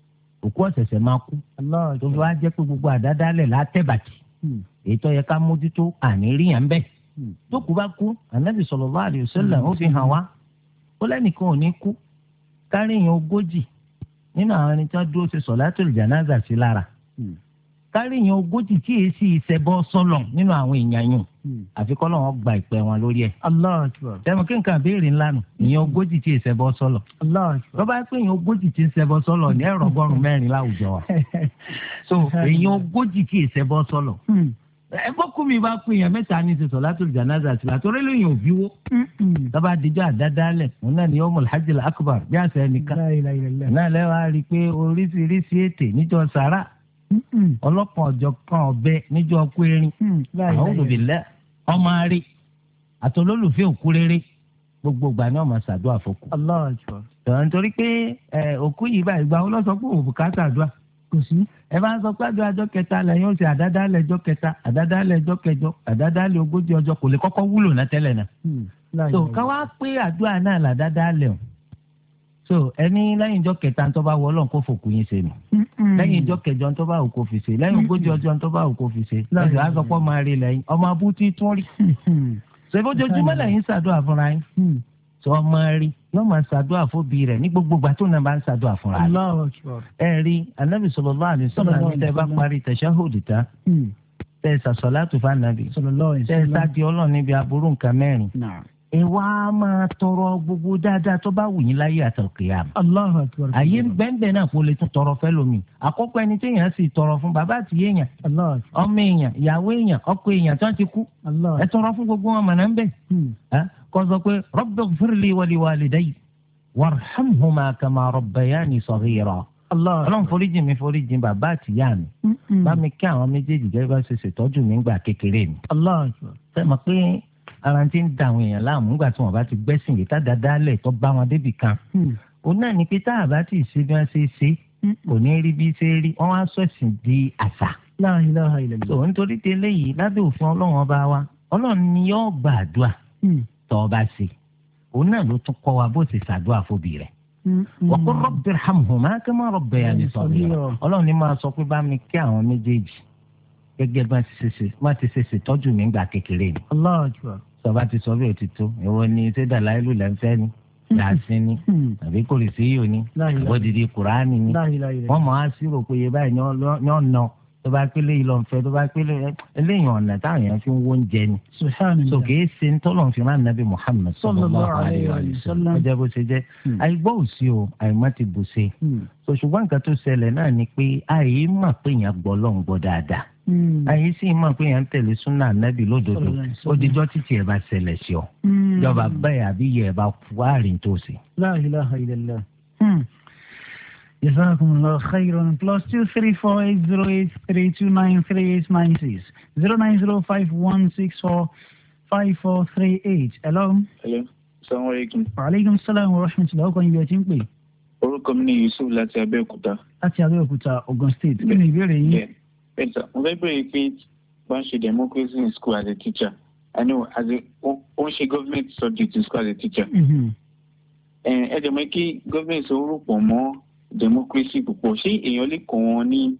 tó fi wá jẹ́ pé gbogbo àdádálẹ̀ látẹ̀bàtì èyí tó yẹ ká mójútó àníríyàn bẹ́ẹ̀ tó kú bá kú Ànábì sallallahu alaihi wasallam ó fi hàn wá ó lẹ́nìkan ò ní kú káríyàn 40 nínú àwọn ẹni tí wọ́n dúró ṣe sọ̀látùl jánásà sí lára káríyàn 40 tí èyí sì ṣẹbọ sọlọ nínú àwọn èèyàn yùn àfi kọ́ lọ́wọ́ gba ìpè wọn lórí ẹ̀. tẹ̀mọ̀ kí nǹkan béèrè ńlá nù ìyẹn 40 tí èyí ṣẹbọ sọlọ. lọ́ba pé èèyàn 40 tí ń ṣẹbọ sọlọ ní ẹ̀rọ ọgọ́rùn-ún 4 láwùjọ wa. so èèyàn 40 tí èyí ṣẹbọ sọlọ. ẹgbọ́kùn mi bá pè yẹn 3 ní ṣe sọ̀látùl jánásà sí látọ̀rẹ́ lóyún òbí wo. lọ́ba àdìjọ́ àdádálẹ̀ òun náà ni yawmul hajjil akbar bí àṣẹ nìkan. náà lẹ́wàá rí i pé oríṣiríṣi ètè níjọ́ sàrà ọlọ́kan ọjọ́ kan ọbẹ̀ níjọ́ ọkú erin àwọn olùbílẹ̀ ọmọ àárẹ̀ àtọlólùfẹ́ òkú rere gbogbo ìgbà ni ọmọ ṣàdúrà fọkù. tọ̀hún nítorí pé òkú yìí báyìí gba ọlọ́sọ pé òun bùkátà àdúrà kò sí. ẹ bá ń sọ pé àdúrà ọjọ́ kẹta lẹ́yìn ó ṣe àdádálẹ̀ ọjọ́ kẹta àdádálẹ̀ ọjọ́ kẹjọ àdádálẹ̀ 40 ọjọ́ kò lè kọ́kọ́ wúlò náà tẹ́lẹ̀ náà. so káwá pé àdúrà náà làdádálẹ̀ o so ẹni lẹ́yìn ìjọ kẹta tó bá wọ Ọlọ́run kó fòkù yín ṣe nù lẹ́yìn ìjọ kẹjọ tó bá wù kó fi ṣe lẹ́yìn 40 ọjọ́ tó bá wù kó fi ṣe lẹ́yìn àsọpọ̀ máa rí lẹ́yìn ọmọ abútí tún rí so ìbójoojúmọ́ lẹ́yìn ṣàdúrà fúnra yín so ọmọ rí yóò máa ṣàdúrà fóbi rẹ̀ ní gbogbo ìgbà tó náà bá ń ṣàdúrà fúnra rẹ̀ ẹ rí Ànábì sallallahu alaihi wasallam ní tẹ́ bá parí tashahhud ta tẹ́ ẹ sàṣọ̀látù fún ànábì tẹ́ ẹ sáàdì ọlọ́run níbi aburú nǹkan mẹ́rin ẹ wá máa tọrọ gbogbo dáadáa tó bá wù yín láyé àtàkìyàmù. Allahu Akbar. Àyè bẹ́ẹ̀ náà kó lè tún tọrọ fẹ́ lómi. Àkọ́kọ́ ẹni tí èèyàn sì tọrọ fún bàbá àti èèyàn ọmọ èèyàn ìyàwó èèyàn ọkọ èèyàn tó ń ti kú. Ẹ tọrọ fún gbogbo wọn mọ̀nà ń bẹ̀. Kọ́ sọ pé rabbighfir li wa li walidayya warhamhuma kama rabbayani saghira. Ọlọ́run foríjì mi foríjì bàbá àti ìyá mi. Bá mi kí àwọn méjèèjì gẹ́gẹ́ bá ṣe ṣètọ́jú mi ńgbà kékeré mi. Sẹ́mi pé ara ti ń da àwọn èèyàn láàmú nígbà tí wọn bá ti gbẹ́sìn yìí tádàá lẹ̀ tó bá wọn débì kan. òun náà ní pé tá a bá ti ṣe bí wọ́n ṣe ṣe kò ní rí bí ṣe rí wọ́n wá sọ̀sìn di àṣà. La ilaha illallah. tó nítorí tẹ́lẹ̀ yìí lábẹ́ òfin ọlọ́run ọba wa ọlọ́run ni yóò gbàdúrà tó o bá ṣe òun náà ló tún kọ́ wa bó ti ṣàdúrà fóbi rẹ̀. wa qur rabbi irhamhuma kama rabbayani saghira ọlọ́run ni máa sọ pé bá mi kí àwọn méjèèjì gẹ́gẹ́ bá ti ṣe ṣètọ́jú mi ńgbà kékeré ni. Allahu akbar. sọba ti sọ bí o ti tó ìwọ ni ṣé dàláìlú lẹ́ńfẹ́ ni yàsín ni tàbí kò lè sí yìí ni àbọ̀dìdì kùránì ni wọ́n mọ̀ á sírò pé iye báyìí ní ọ̀nà tó bá pélé yìí lọ́nfẹ́ tó bá pélé eléyìí ọ̀nà táwọn èèyàn fi ń wó oúnjẹ ni. so kìí ṣe ń tọ́lọ̀ fi máa nàbí Muhammad sallallahu alaihi wasallam ọjọ́ bó ṣe jẹ́ àìgbọ́ òsì o àìmọ́ ti bù ṣe. so ṣùgbọ́n nǹkan tó ṣẹlẹ̀ náà ni pé àì mà pé èèyàn gbọ́ lọ́n gbọ́ dáadáa àyè sì mọ̀ pé yẹn ń tẹ̀lé súnà nábì lódodo ó dijọ́ títí ẹ̀ bá ṣẹlẹ̀ sí ọ ìjọba bẹ́ẹ̀ àbí yẹ ẹ̀ bá wáàrin tó ṣe. La ilaha illallah. Jazakumullahu khairan. +2348083293896 09051645438. Hello. Hello. Assalamu alaikum. Wa alaikum salam wa rahmatullahi wa barakatuh. Ibi ọtí ń pè. Orúkọ mi ni Yusuf láti Abẹ́òkúta. Láti Abẹ́òkúta, Ogun State. Kí ni ìbéèrè yín? Yes, sir. Mo fẹ́ bẹ̀rẹ̀ pé bá ń ṣe democracy in school as a teacher. I know as a ó ń ṣe government subject in school as a teacher. Ẹ jẹ́ mọ́ kí government sọ orúkọ mọ́ democracy púpọ̀. Ṣé èèyàn lè kọ́ wọn ní.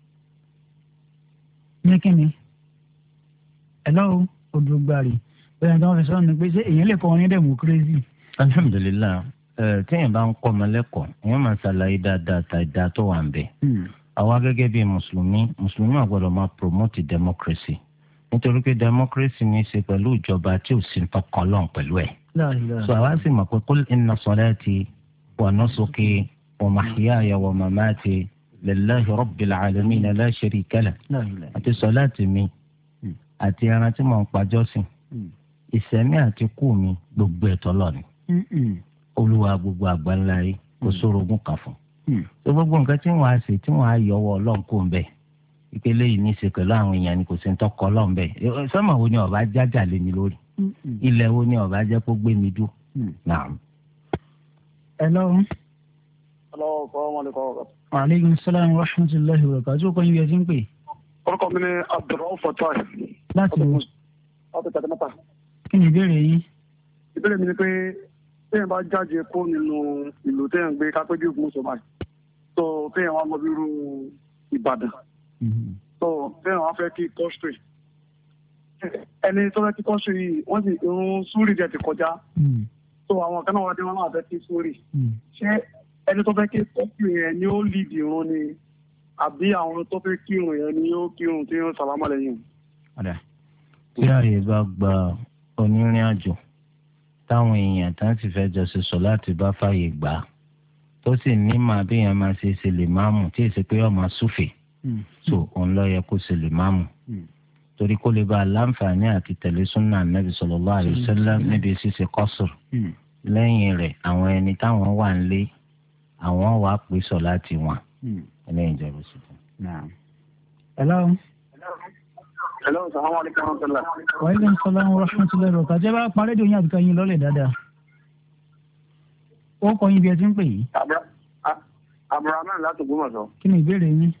Ní kí ni? Hello, Odùgbàrí. Bẹ́ẹ̀ ni wọ́n fi sọ́ọ́ ni pé ṣé èèyàn lè kọ́ wọn ní democracy? Alhamdulillah. Téèyàn bá ń kọ́ ọmọ lẹ́kọ̀ọ́ èèyàn máa ṣàlàyé dáadáa tàìdá tó wà ń bẹ̀. Àwa gẹ́gẹ́ bíi mùsùlùmí àgbọ́dọ̀ máa promote democracy nítorí pé democracy ní í ṣe pẹ̀lú ìjọba tí ò sí tọkàn lọ́n pẹ̀lú ẹ̀. so àwa sì mọ̀ pé qul inna salati wa nusuki wa mahyaya wa mamati lillahi rabbil alamin la sharika lah. àti sọláàtì mi àti ẹran tí mò ń pàjọ́sìn ìṣẹ̀mí àti kú mi gbogbo ẹ̀tọ́ lọ́ni olúwa gbogbo àgbáńlá yìí kò sórogún kan fún so gbogbo nǹkan tí wọn á ṣe tí wọn á yọwọ́ Ọlọ́run kò ń bẹ ìpele yìí ní í ṣe pẹ̀lú àwọn èèyàn ni kò sí ń tọkọ Ọlọ́run bẹ sọmọ wo ni ọba jájà lé mi lórí ilẹ̀ wo ni ọba jẹ́ kó gbé mi dúró. Hello. Wa alaikum salam wa rahmatullahi wa barakatuh. Ó kọ́ yín bí ẹ ti ń pè. orúkọ mi ni Abdulrahman Fatai. láti wo. ọ̀pẹ̀ tàbí mẹ́ta. kí ni ìbéèrè yín. ìbéèrè mi ni pé téèyàn bá jáde kó nínú ìlú téèyàn gbé kápẹ́jì ògùn sọ̀bà tó téèyàn wá mọ bí irú Ìbàdàn tó téèyàn wá fẹ́ kí kọ́sítírì ẹni tó fẹ́ kí kọ́sítírì yìí wọ́n sì irun súrì jẹ́ ti kọjá tó àwọn kan náà wá dé wọn náà fẹ́ kí súrì ṣé ẹni tó fẹ́ kí kọ́sítírì yẹn ni ó lídì irun ni àbí àwọn tó fẹ́ kírun yẹn ni ó kírun tí ó sàlámà lẹ́yìn. tí ààyè bá gba onírìn àjò táwọn èèyàn tán sì fẹ́ jọ ṣe sọ láti bá fàyè gbà á tó sì ní màá bí èèyàn máa ṣe lè máàmù tí èsì pé ọmọ súfè so òun lọ yẹ kó ṣe lè máàmù torí kó lè bá a láǹfààní àti tẹ̀lé súnà nàbì sallallahu alaihi wasallam níbi ṣíṣe kọ́sùrù lẹ́yìn rẹ̀ àwọn ẹni táwọn wà ń lé àwọn wàá pè sọ láti wọn ẹlẹ́yìn ìjọba sí fún. Hello. Hello, salaam alaikum warahmatullah. Wa alaikum salaam wa rahmatullahi wa barakatuh. Jẹ́ bá parí dòyìn àbíká yín lọ́lẹ̀ dáadáa. Ó kọ́ yín bí ẹ ti ń pè yìí. Abdulrahman láti Ògbómọ̀ṣọ́. Kí ni ìbéèrè yín?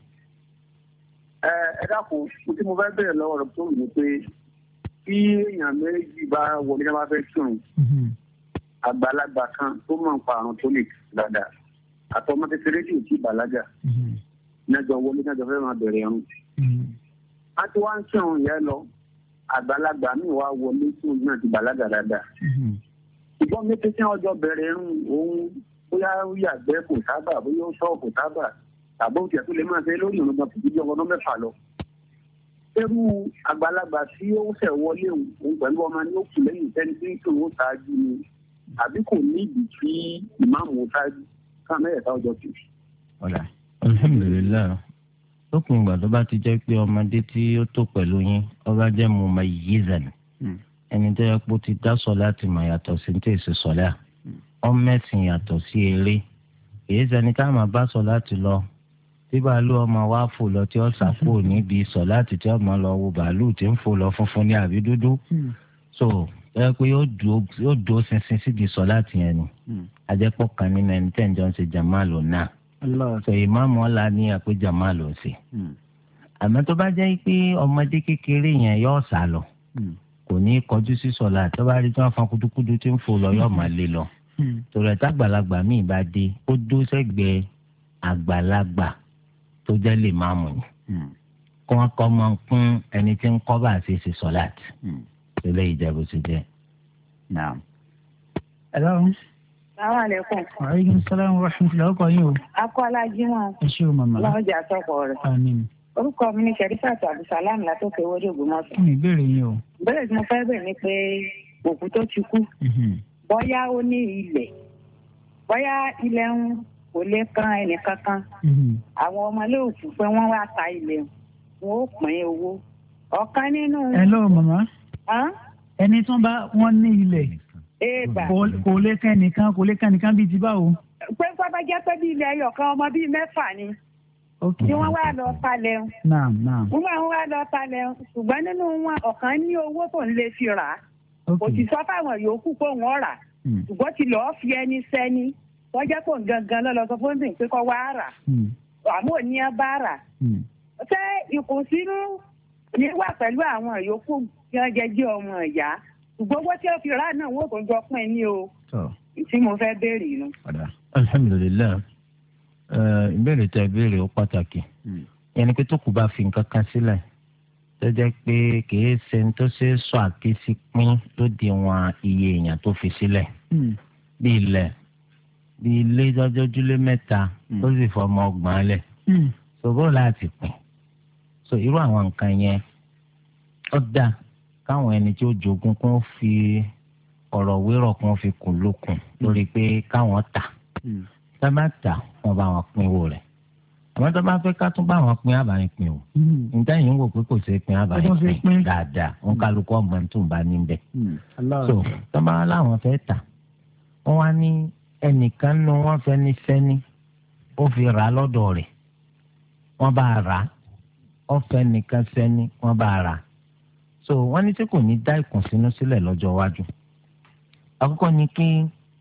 Ẹ dákun, tí mo fẹ́ bẹ̀rẹ̀ lọ́wọ́ rẹ̀ tó wù mí pé kí èèyàn méjì bá wọlé ní wọ́n bá fẹ́ kírun àgbàlagbà kan tó mọ̀ nípa àrùn tó lè dáadáa àtọmọ kékeré tí ò tí bàlágà nájọ wọlé nájọ fẹ́ máa bẹ̀rẹ̀ ẹ̀rùn. a ti wá ń kírun yẹn lọ àgbàlagbà mi wá wọlé tí òun náà ti bàlágà dáadáa. ṣùgbọ́n mi kékeré ọjọ́ bẹ̀rẹ̀ ẹ̀rùn òun bóyá yàgbẹ́ kò sábà bóyá ó sọ kò sábà tàbí ó tiẹ̀ tó lè máa ṣe lórí ìrùn gan kò ju ọmọdún mẹ́fà lọ. irú àgbàlagbà tí ó fẹ́ wọlé òun pẹ̀lú ọmọ ní òkú lẹ́yìn tẹ́ni tí kò ń ṣáájú ni àbí kò ní ìdí tí ìmáàmù ṣáájú ká mẹ́rẹ̀ẹ́ta ọjọ́ kì í. ọ̀la alhamdulilayi lópin ìgbà tó bá ti jẹ́ pé ọmọdé tí ó tó pẹ̀lú yín ọba jẹ́ mumayyizan ẹni tó yẹ kó ti dá sọ láti mọ̀ yàtọ̀ sí ní tèsí sọ̀lá ọmẹ́sìn yàtọ̀ sí eré èyí sẹni ká máa bá sọ láti lọ tí bàálù ọmọ wa fò lọ tí ó sàpò níbi sọ láti tí ọmọ lọ wo bàálù tí ń fò lọ funfun ní àbí dúdú so ẹ pé yóò dúró ṣinṣin síbi sọ láti yẹn ni ajẹ́pọ̀ kan nínú ẹni tẹ́ ń jọ ń ṣe jàmáàlù náà so ìmáàmù ọ̀la ní àpé jàmáàlù ń ṣe àmọ́ tó bá jẹ́ pé ọmọdé kékeré yẹn yóò sá lọ kò ní kọjú sí sọlá tó bá rí tí wọ́n fa kudukudu tí ń fò lọ yóò máa lé lọ torí ẹ̀ta àgbàlagbà míì bá dé ó dó sẹ́gbẹ̀ẹ́ àgbàlagbà tó jẹ́ lè máa mú ni kó wọ́n kọ́ máa ń kún ẹni tí ń kọ́ bá ṣe ṣe sọ̀láàtì tẹ́lẹ̀ ìjẹ́bù ti jẹ́. Hello. Assalamu alaikum. Wa alaikum salaam wa rahmatullahi wa barakatuh. Akọ́lá Jímọ̀. Ẹ ṣé o màmá. Lọ́wọ́ jà sọ́kọ̀ rẹ̀. Àmín. Orúkọ mi ni Sherifat Abdulsalam látòkè owó dògbò mọ́sán. Kí ni ìbéèrè yín o? Ìbéèrè tí mo fẹ́ bẹ̀ ni pé òkú tó ti kú. Bóyá ó ní ilẹ̀. Bóyá ilẹ̀ ń kò lè kan ẹnìkankan. Àwọn ọmọlé òkú pé wọ́n wá ta ilẹ̀ wọn ó pín owó. Ọ̀kan nínú. Hello màmá. Ẹni tó bá wọ́n ní ilẹ̀. Kò lè kan ẹnìkan kò lè kan ẹnìkan bíi ti báwo. Pé pápá jẹ́ pé bí ilẹ̀ ẹyọ̀kan ọmọ bíi mẹ́fà ni. Tí wọ́n wá lọ talẹ̀ ń. Wọ́n máa ń wá lọ talẹ̀ ń. Ṣùgbọ́n nínú wọn ọ̀kan ní owó tó ń lè fi rà á. Kò sì sọ fáwọn yòókù pé wọ́n rà. Ṣùgbọ́n ti lọ́ọ́ fi ẹni sẹ́ni. Wọ́n jẹ́ kó gangan lọ́lọ́ sọ fún mi pé kọ́ wá rà. Àmọ́ òní ẹ bá rà. Ṣé ìkùnsínú ní wà pẹ̀lú àwọn yòókù tí wọ́n jẹ́ jẹ́ ọmọ ìyá? Ṣùgbọ́n owó tí ó fi rà náà wọ́n kò jọ pín ní o. Tí mo fẹ́ béèrè inú. Alhamdulilayi. Ìbéèrè tẹ ìbéèrè ó pàtàkì ẹni pé tó kù bá fi nǹkan kan sílẹ̀ tó jẹ́ pé kìí ṣe ní tó ṣe sọ àkíyèsí pín ló di wọn iye èèyàn tó fi sílẹ̀ bí ilé jọjọjúlé mẹ́ta ó sì fọmọ ọgbọ̀n lẹ̀ ṣòro láti pín so irú àwọn nǹkan yẹn ó dá káwọn ẹni tí ó jogún kó fi ọ̀rọ̀ wérọ̀ kó fi kùn lókun lórí pé káwọn tà tábà tà wọn bá wọn pín owó rẹ̀ àmọ́ tó bá fẹ́ ká tún bá wọn pín àbáyé pín o níta yìí ń wò pé kò ṣeé pín àbáyé pín dáadáa wọn kálukú ọgbọ́n tó ń bá níbẹ̀ so tó bá láwọn fẹ́ tà wọn wá ní ẹnìkan nu wọn fẹ́ ní sẹ́ni ó fi rà á lọ́dọ̀ rẹ̀ wọ́n bá rà á ó fẹ́ nìkan sẹ́ni wọ́n bá rà á so wọ́n ní tí kò ní dá ìkùnsínú sílẹ̀ lọ́jọ́ iwájú àkọ́kọ́ ni kí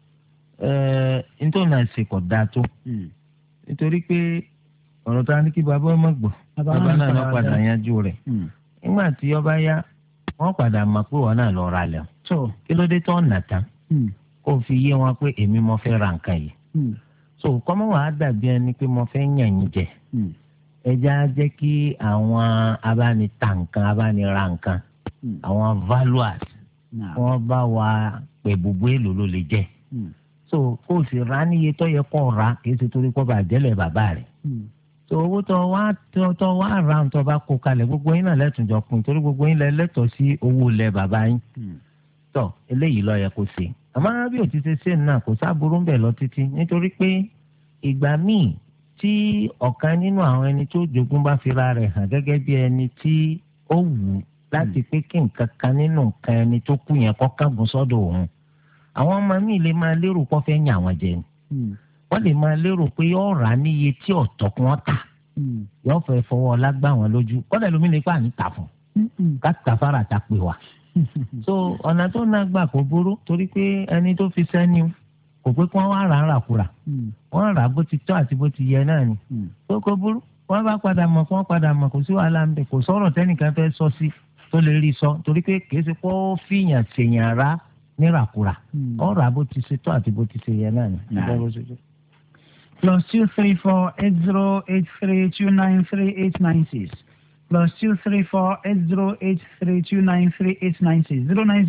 nítorí náà ṣe kò dáa tó nítorí pé ọ̀rọ̀ tá a ní kí bàbá ọmọ gbọ́ bàbá náà lọ padà yanjú rẹ̀ nígbà tí ọba yá wọ́n padà mọ̀ pé wọ́n náà lọ ra lẹ̀ kí ló dé tó ọ̀nà tán kó fi yé wọn pé èmi mo fẹ́ ra nǹkan yìí so kọ́mọ́ wàá dàbí ẹni pé mo fẹ́ yàn yín jẹ ẹja jẹ́ kí àwọn abánita nǹkan abánira nǹkan àwọn valuers wọ́n bá wa pè bùbú èlò ló lè jẹ́ so kó o sì rà níye tó yẹ kó o rà kì í ṣe torí kó bá jẹ́lẹ̀ bàbá rẹ̀ so owó tó wá rà tó bá kó kalẹ̀ gbogbo yín náà lẹ́tùnjọ pin torí gbogbo yín lẹ́tọ̀ọ́ sí owó ilẹ̀ bàbá yín tó eléyìí ló yẹ kó ṣe àmọ́ bí o ti ṣe ṣe náà kò sábúrú ń bẹ̀ lọ títí nítorí pé ìgbà míì tí ọ̀kan nínú àwọn ẹni tó jogún bá fira rẹ̀ hàn gẹ́gẹ́ bí ẹni tí ó wù láti pé kí nǹkan kan nínú nǹkan ẹni tó kú yẹn kọ́ kágun sọ́dọ̀ òun àwọn ọmọ mi lè máa lérò pé wọ́n fẹ́ yàn àwọn jẹ ni wọ́n lè máa lérò pé yóò rà níye tí ọ̀tọ̀ kún wọ́n tà yóò fẹ́ fọwọ́ lágbá wọn lójú kọ́dà lómi lè pa àní tà fún ká tàfàrà ta pè wá so ọ̀nà tó náà gbà kó burú torí pé ẹni tó fi sẹ́ni kò pé kí wọ́n wá rà ń ràkúrà wọ́n rà bó ti tọ́ àti bó ti yẹ náà ni tó kó burú wọ́n bá padà mọ̀ kí wọ́n padà mọ̀ kò sí wàhálà ń bẹ̀ kò sọ̀rọ̀ tẹ́nìkan fẹ́ sọ sí tó lè rí sọ torí pé kìí ṣe kó fìyàn ṣèyàn rà nírakura ọ̀rọ̀ àbó ti ṣe tó àti bó ti ṣe yẹ náà ni. +2348083293896 +2348083293896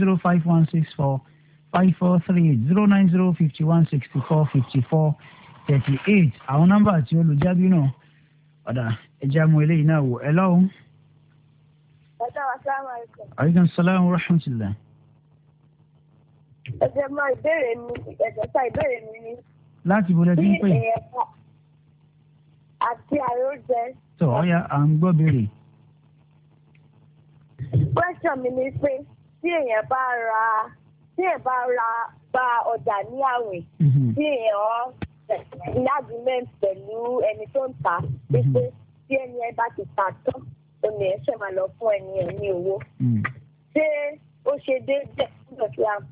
09051645438 09051645438 àwọn nọ́mbà tí olùjábí náà ọ̀dà ẹja mú eléyìí náà wò ẹ lọ́wọ́. Assalamualaikum. Aleykum salaam wa rahmatulah. Ẹ̀jẹ̀ máa ìbéèrè mi ni. Láti bọ̀dọ̀ tí ń pè. Àti àròjẹ. Tó ọ̀ya à ń gbọ́ béèrè. Question mi ni pé tí èèyàn bá gba ọjà ní àwìn, tí èèyàn ní agreement pẹ̀lú ẹni tó ń ta, pé tí ẹni ẹ bá ti tà tán, omi ẹ̀ ṣẹ̀ máa lọ fún ẹni ẹ̀ ní owó. Ṣé ó ṣe déédéé nígbà tí a.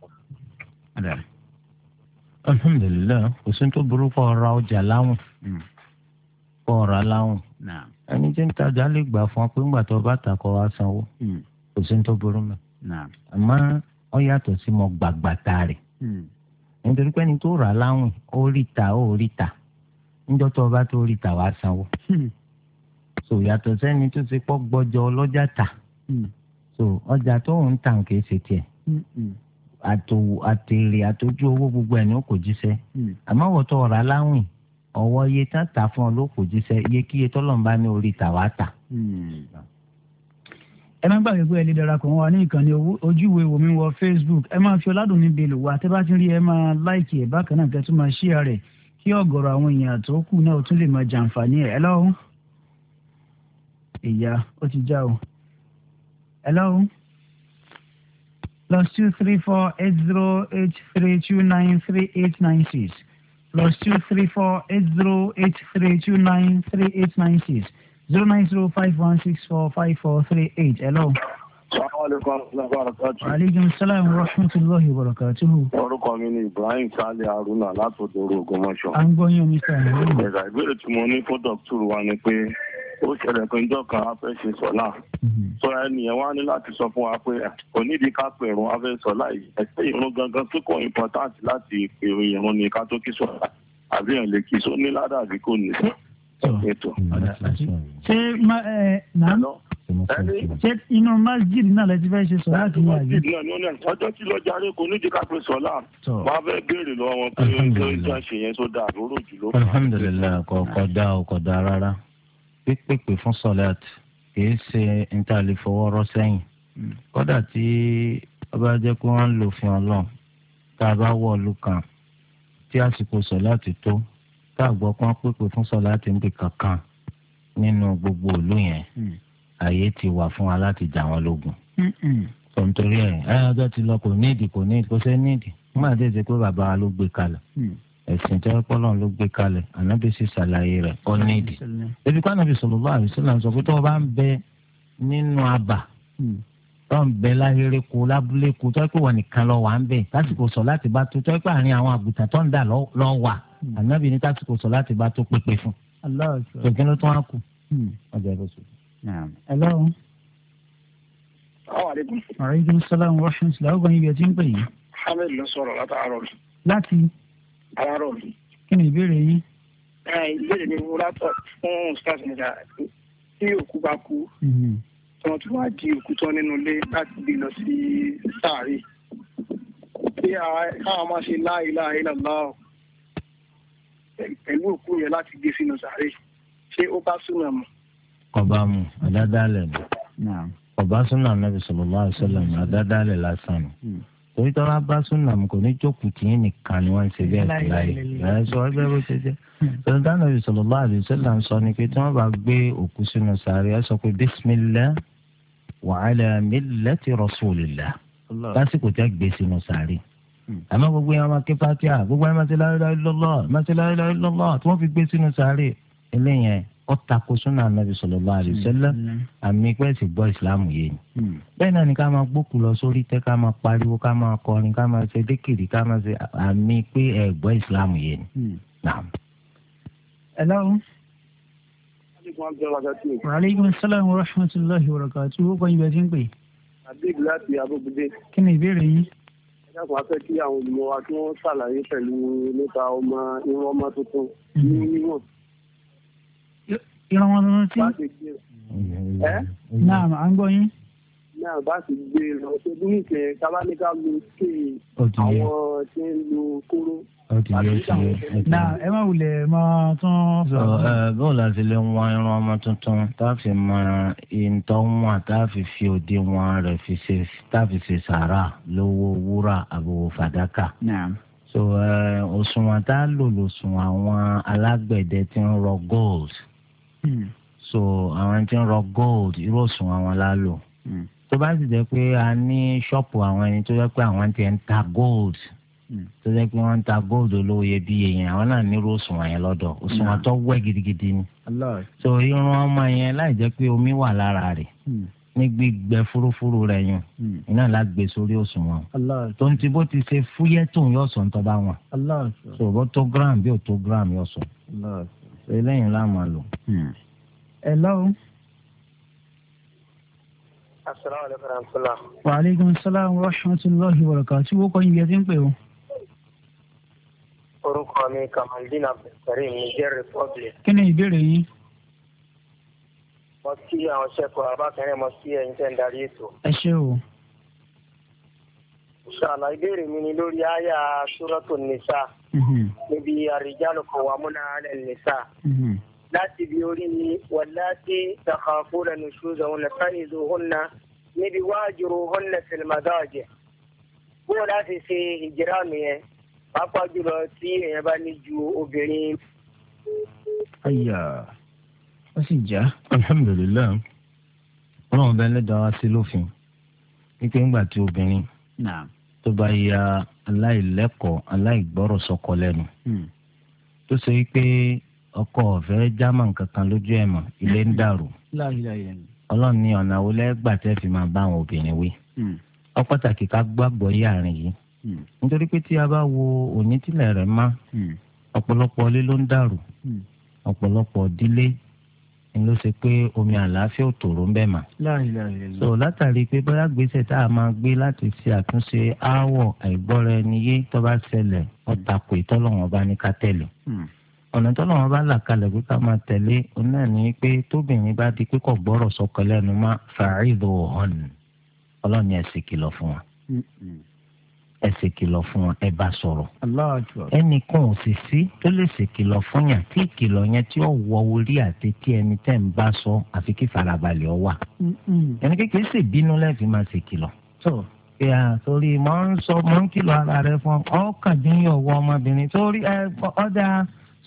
Alhamdulilayi, kò sí tó burú kó ra ọjà láwìn kó ra láwìn ẹni tí ń tajà lè gbà fún ọ pé ńgbà tó bá tà kó wá sanwó kò sí tó burú mọ́ àmọ́ ó yàtọ̀ sí mo gbàgbà tá rẹ̀ nítorí pé ẹni tó rà láwìn ó rí ta níjọ́ tó bá tó rí ta wá sanwó so yàtọ̀ sẹ́ni tó ti pọ́ gbọ́jọ ọlọ́jà tà so ọjà tó ń tà kìí ṣe tiẹ̀ àtèrè àtọ́jú owó gbogbo ẹ̀ ní ó kò jíṣẹ́ àmọ́ wọ́n tó ọ̀rá láwìn ọwọ́ iye tá tà fún ọ ló kò jíṣẹ́ iye kíye tọ́lọ́mbá ní orí tà wá tà. ẹ má gbàgbé pé ẹ lè darapọ̀ wá ní ìkànnì ojúwe wòmí wọ Facebook ẹ máa fi ọ̀làdùn níbi èlò wa tẹ́ bá ti rí ẹ máa láìkì ẹ̀ bákan náà kẹ́tù máa ṣíà rẹ̀ kí ọ̀gọ̀rọ̀ àwọn èèyàn tó kù náà tún lè máa jàǹfààní ẹ̀ lọ́wọ́ ìyá ó ti já o ẹ lọ́wọ́. +2348083293896 +2348083293896 09051645438. Hello. Aleykum salaam wa rahmatulahi wa barakatuhu. Orúkọ mi ni Ibrahim Sale Haruna látòdòrò Ògbómọ̀ṣọ́. À ń gbọ́ yín omi sáà. Ìbéèrè tí mo ní fún dọ́kítọ̀rù wa ni pé ó ṣẹlẹ̀ pé njọ́ kan a fẹ́ ṣe sọ́lá. Sọ ẹnìyẹn wá ní láti sọ fún wa pé kò nídìí ká pè irun a fẹ́ sọ́lá yìí. Ẹ̀sẹ̀ irun gangan tó kọ́ important láti pè irun ní ká tó kí sọ́lá. Àbí ẹ̀ lè kí só ní ládàá àbí kò ní. Ṣé inú masjid náà lẹ ti fẹ́ ṣe sọ́lá kí wọ́n àgbẹ̀? Ọjọ́ tí lọ jàre kò nídìí ká pè sọ́lá. Wọ́n á fẹ́ béèrè lọ́wọ́ wọn pé ó ṣe yẹn tó dáa lóró jùlọ. Alhamdulilayi kò dá rárá pípèpè fún sọlẹt kìí ṣe níta lè fọwọ́ rọ́ sẹ́yìn kódà tí ọba jẹ́ pé wọ́n ń lò fún Ọlọ́run tá a bá wọ̀ ọ̀lú kan tí àsìkò sọlẹt tó tá a gbọ́ pé wọ́n pèpè fún sọlẹt ń bì kankan nínú gbogbo ìlú yẹn ààyè ti wà fún wa láti jà wọ́n lógun tó ń torí ọjọ́ ti lọ kò nídìí kò ṣe nídìí nígbà tí èsì pé bàbá wa ló gbé kalẹ̀ ẹ̀sìn tẹ́wọ́ pọ́lọ́n ló gbé kalẹ̀ ànábì sì ṣàlàyé rẹ̀ ọ́ nídìí. ebi kọ́ ànábì sallallahu alaihi wasallam sọ pé tó o bá ń bẹ nínú abà tó ń bẹ láhéré ko lábúlé ko tó pé wọ́n nìkan lọ wà ń bẹ̀ lásìkò sọ láti bá tó pé àárín àwọn àgùntàn tó ń dà lọ wà ànábì ní lásìkò sọ láti bá tó pépé fún. ṣèkínní tó wá kù. ọjà ìbò sọ. hello. aleykum salaam wa rahmatulah ọgbọ̀n ibi ẹ̀ tí ń pè yín. Hamid ló sọ̀rọ̀ látàárọ̀. láti. àárọ̀ mi. kí ni ìbéèrè yín. ìbéèrè mi wúlò látọ̀ fún stars nígbà tí òkú bá kú tí wọ́n tún wá di òkú tán nínú ilé láti gbé lọ sí sàárè tí káwọn máa ṣe la ilaha illallah pẹ̀lú òkú yẹn láti gbé sínú sàárè ṣé ó bá súnà mu. kọba mu àdádálẹ̀ ni kọba súnà Nabi sallallahu alaihi wasallam àdádálẹ̀ lásán ni torí tí wọn bá súnà mu kò ní jókòó tì yín nìkan ni wọn ń ṣe bẹ́ẹ̀ sí láyé ẹ sọ ẹgbẹ́ bó ṣe jẹ́ torí tí Ànábì sallallahu alaihi wasallam sọ ni pé tí wọn bá gbé òkú sínú sàárè ẹ sọ pé bismillah wa ala millati rasulillah lásìkò tẹ́ gbé sínú sàárè àmọ́ gbogbo yẹn máa ké Fatiha gbogbo yẹn máa ṣe la ilaha illallah máa ṣe la ilaha illallah tí wọ́n fi gbé sínú sàárè eléyẹn ó tako súnà Ànábì sallallahu alaihi wasallam àmì pé sì gbọ́ ìsìláàmù yé ni. bẹ́ẹ̀ náà ni ká máa gbókù lọ sórí tẹ́ ká máa pariwo ká máa kọrin ká máa ṣe dékìrì ká máa ṣe àmì pé ẹ gbọ́ ìsìláàmù yé ni. hello. aleykum salaam wa rahmatulahi wa barakatuh ó kọ́ ibẹ̀ tí ń pè. àbíbi láti abúgbé. kí ni ìbéèrè yín. ẹ̀dàkùn afẹ́ kí àwọn olùmọ̀ wa kí wọ́n ṣàlàyé pẹ̀lú nípa irun ọmọ tuntun ní wíwọ̀n. irun ọmọ tuntun tí. náà à ń gbọ́ yín. náà bá ti gbé lọ ṣe bí nìkẹ́ tábánikà lo ké àwọn tí ń lo kóró. náà ẹ má wulẹ̀ máa tún sọ. bóun la ti lè wọn irun ọmọ tuntun tá a fi mọ ìtọ́ wọn tá a fi fi òde wọn rẹ̀ fi ṣe tá a fi ṣe sàrà lówó wúrà àbò fàdákà. so òṣùwọ̀n tá a lò lòṣùwọ̀n àwọn alágbẹ̀dẹ tí ń rọ gold. so àwọn tí ń rọ gold irú òṣùwọ̀n àwọn la lò. tó bá sì jẹ́ pé a ní ṣọ́ọ̀pù àwọn ẹni tó jẹ́ pé àwọn ti ń ta gold tó jẹ́ pé wọ́n ń ta gold olówó iyebíye yẹn àwọn náà nírú òṣùwọ̀n yẹn lọ́dọ̀ òṣùwọ̀n tó wẹ́ gidigidi ni. so irun ọmọ yẹn láì jẹ́ pé omi wà lára rẹ̀ ní gbígbẹ fúrúfúrú rẹ̀ yẹn iná la gbé sórí òṣùwọ̀n tó ń ti bó ti ṣe fúyẹ́ tó ń yọ̀ sọ̀ ń tọ́ bá wọn. so bó tó gram bí ò tó gram yọ̀ sọ̀. so eléyìí la máa lò. Hello. Assalamualaikum warahmatullahi. Wa alaikum assalam wa rahmatullahi wa barakatuh. Wo kọ́ ibi ẹ ti ń pè o. Orúkọ mi Kamaldeen Abdulkareem Niger Republic. Kí ni ìbéèrè yín? Mo kí àwọn ṣẹ́kọ̀ọ́ abákẹ́rẹ́ mo kí ẹ̀yin tẹ́ ń darí ètò. Ẹ ṣé o. Inshallah ìbéèrè mi ni lórí àyà Suratul Nisa. Níbi ar-rijalu qawwamuna 'ala an-nisa. Láti bí orí ni wallati takhafuna nushuzahunna fa'izuhunna níbi wahjuruhunna fil madaji'. Bó láti ṣe ìjìrá mi yẹn, pàápàá jùlọ tí èèyàn bá ní ju obìnrin. Ayya, ó sì já. Alhamdulillah, ọlọ́run bẹ́ẹ̀ lẹ́dàá wá sí lófin. Nígbà ńgbà tí obìnrin tó bá ya aláìlẹ́kọ̀ọ́ aláìgbọ́rọ̀ sọ́kọ lẹ́nu. Tó ṣe wípé ọkọ ọ̀fẹ́ jámà kankan lójú ẹ̀ mọ̀ ilé ń dàrú. Ọlọ́run ní ọ̀nà wo lẹ́gbà tẹ́ fi máa bá àwọn obìnrin wí. Ó pàtàkì ká gbàgbọ́ yé àárín yìí. Nítorí pé tí a bá wo òní tílẹ̀ rẹ̀ má ọ̀pọ̀lọpọ̀ ilé ló ń dàrú. Ọ̀pọ̀lọpọ̀ ìdílé ni ló ṣe pé omi àlàáfíà ò tòrò ń bẹ̀ mà. So látàrí pé bóyá gbèsè tá a máa gbé láti ṣe àtúnṣe aáwọ̀ àìgbọ́ra ẹni yé tó bá ṣẹlẹ̀ ọ̀tàkù ìtọ́lọ́wọ̀n bá ní ká tẹ̀lé. Ọ̀nà tó lọ́wọ́ bá là kalẹ̀ pé ká máa tẹ̀lé òun náà ní pé tóbìnrin bá di pé kò gbọ́rọ̀ sọ́kọ lẹ́nu má fa'idhuhun ọlọ́ni ẹ ṣe kìlọ̀ fún wa ẹ ṣe kìlọ̀ fún wa ẹ bá sọ̀rọ̀ ẹnìkan ò sì sí tó lè ṣe kìlọ̀ fún yàn tí ìkìlọ̀ yẹn tí ó wọ orí àti tí ẹni tẹ́ ń bá sọ àfi kí farabalẹ̀ ọ wà ẹni kékeré sì bínú lẹ́ẹ̀fì máa ṣe kìlọ̀ torí mọ̀ ń kìlọ̀ ara rẹ fún ọkàndínlọ́wọ́ ọmọbìnrin torí ọ̀dà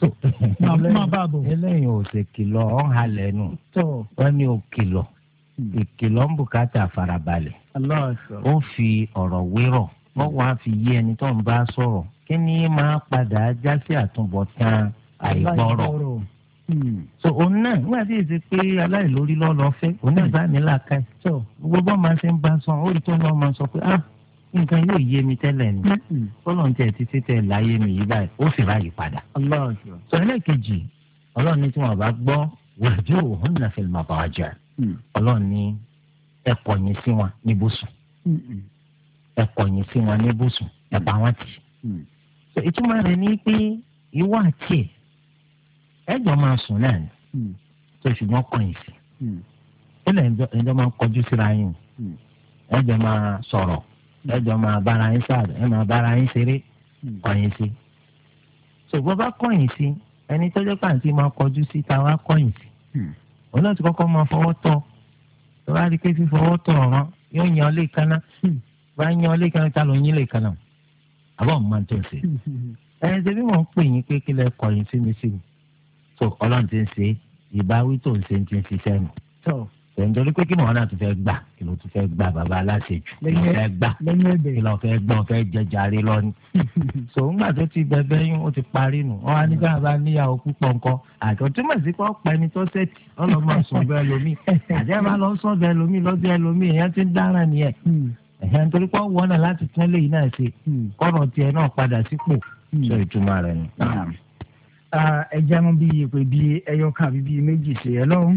eléyìí ò ṣe kìlọ̀ ọ̀ halẹ̀ nù wọ́n ní ò kìlọ̀ ìkìlọ̀ ń bùkátà farabalẹ̀ ó fi ọ̀rọ̀ wérọ̀ wọ́n wá fi yé ẹni tó ń bá sọ̀rọ̀ kí ni máa padà já sí àtúbọ̀tán àìgbọ́rọ̀ so òun náà nígbà tí èsì pé aláìlórí lọ́lọ́ fẹ́ òun náà bá ní làákàyè so gbogbo máa ṣe ń bá sọ ó rí tó náà máa sọ pé nǹkan yóò yé mi tẹ́lẹ̀ ni ọlọ́run tẹ̀ títí tẹ̀ láyé mi yìí báyìí ó sì ráàyè padà. sọ ẹlẹ́ẹ̀kejì ọlọ́run ní tí wọ́n bá gbọ́ wahjuruhunna fil madaji' ọlọ́run ní ẹ kọ̀yìn sí wọn níbùsùn ẹ kọ̀yìn sí wọn níbùsùn ẹ bá wọn tì. sọ ìtumọ̀ rẹ̀ ní pé ìwọ àti ẹ jọ máa sùn náà ni tó ṣùgbọ́n kọ̀yìn sí ilẹ̀ ẹjọ́ máa kọjú síra yín ẹjọ́ máa sọ̀rọ̀ ẹjọ́ máa bára yín sáàdù ẹ máa bára yín ṣeré kọ̀yìn sí. ṣùgbọ́n bá kọ̀yìn sí ẹni tó jẹ́ pàǹtí máa kọjú sí táwa kọ̀yìn sí. òun náà ti kọ́kọ́ máa fọwọ́ tọ́ tó bá rí pé fífọwọ́ tọ́ ọ̀ràn yóò yan ọ lé kaná bá yan ọ lé kaná ta ló yín lè kaná àbọ̀ ọ̀hún máa tó ṣe. ẹni ṣe bí wọ́n ń pè yín pé kí lẹ kọ̀yìn sí mi sí mi. tó ọlọ́run ti ń ṣe ìbáwí tó ń ṣe ti ń ṣiṣẹ́ nù. nítorí pé kí ni wọn náà tún fẹ́ gbà kí ló tún fẹ́ gbà bàbá aláṣejù kí ló fẹ́ gbà kí ló fẹ́ gbọ́ fẹ́ jẹjàre lọ ni. so ńgbà tó ti bẹ̀bẹ̀ yín ó ti parí nù wọn á ní ká bá níyàwó púpọ̀ nǹkan àjọ túmọ̀ sí pé ọ̀pẹ ni tó ṣètì ọlọ́mọ sùn bẹ́ẹ̀ lómi àjẹ́ máa lọ sọ bẹ́ẹ̀ lómi lọ́jọ́ ẹlòmí èèyàn ti ń dáràn nìyẹn ẹ̀hẹ́ nítorí pé wọ́n náà láti tún lè yín náà ṣe kọ́nà tiẹ̀ náà padà sípò sọ ìtumọ̀ rẹ̀ nù. ẹ jẹ́ mú bíi èpè bíi ẹyọ kan àbí bíi méjì sí ẹ lọ́rùn.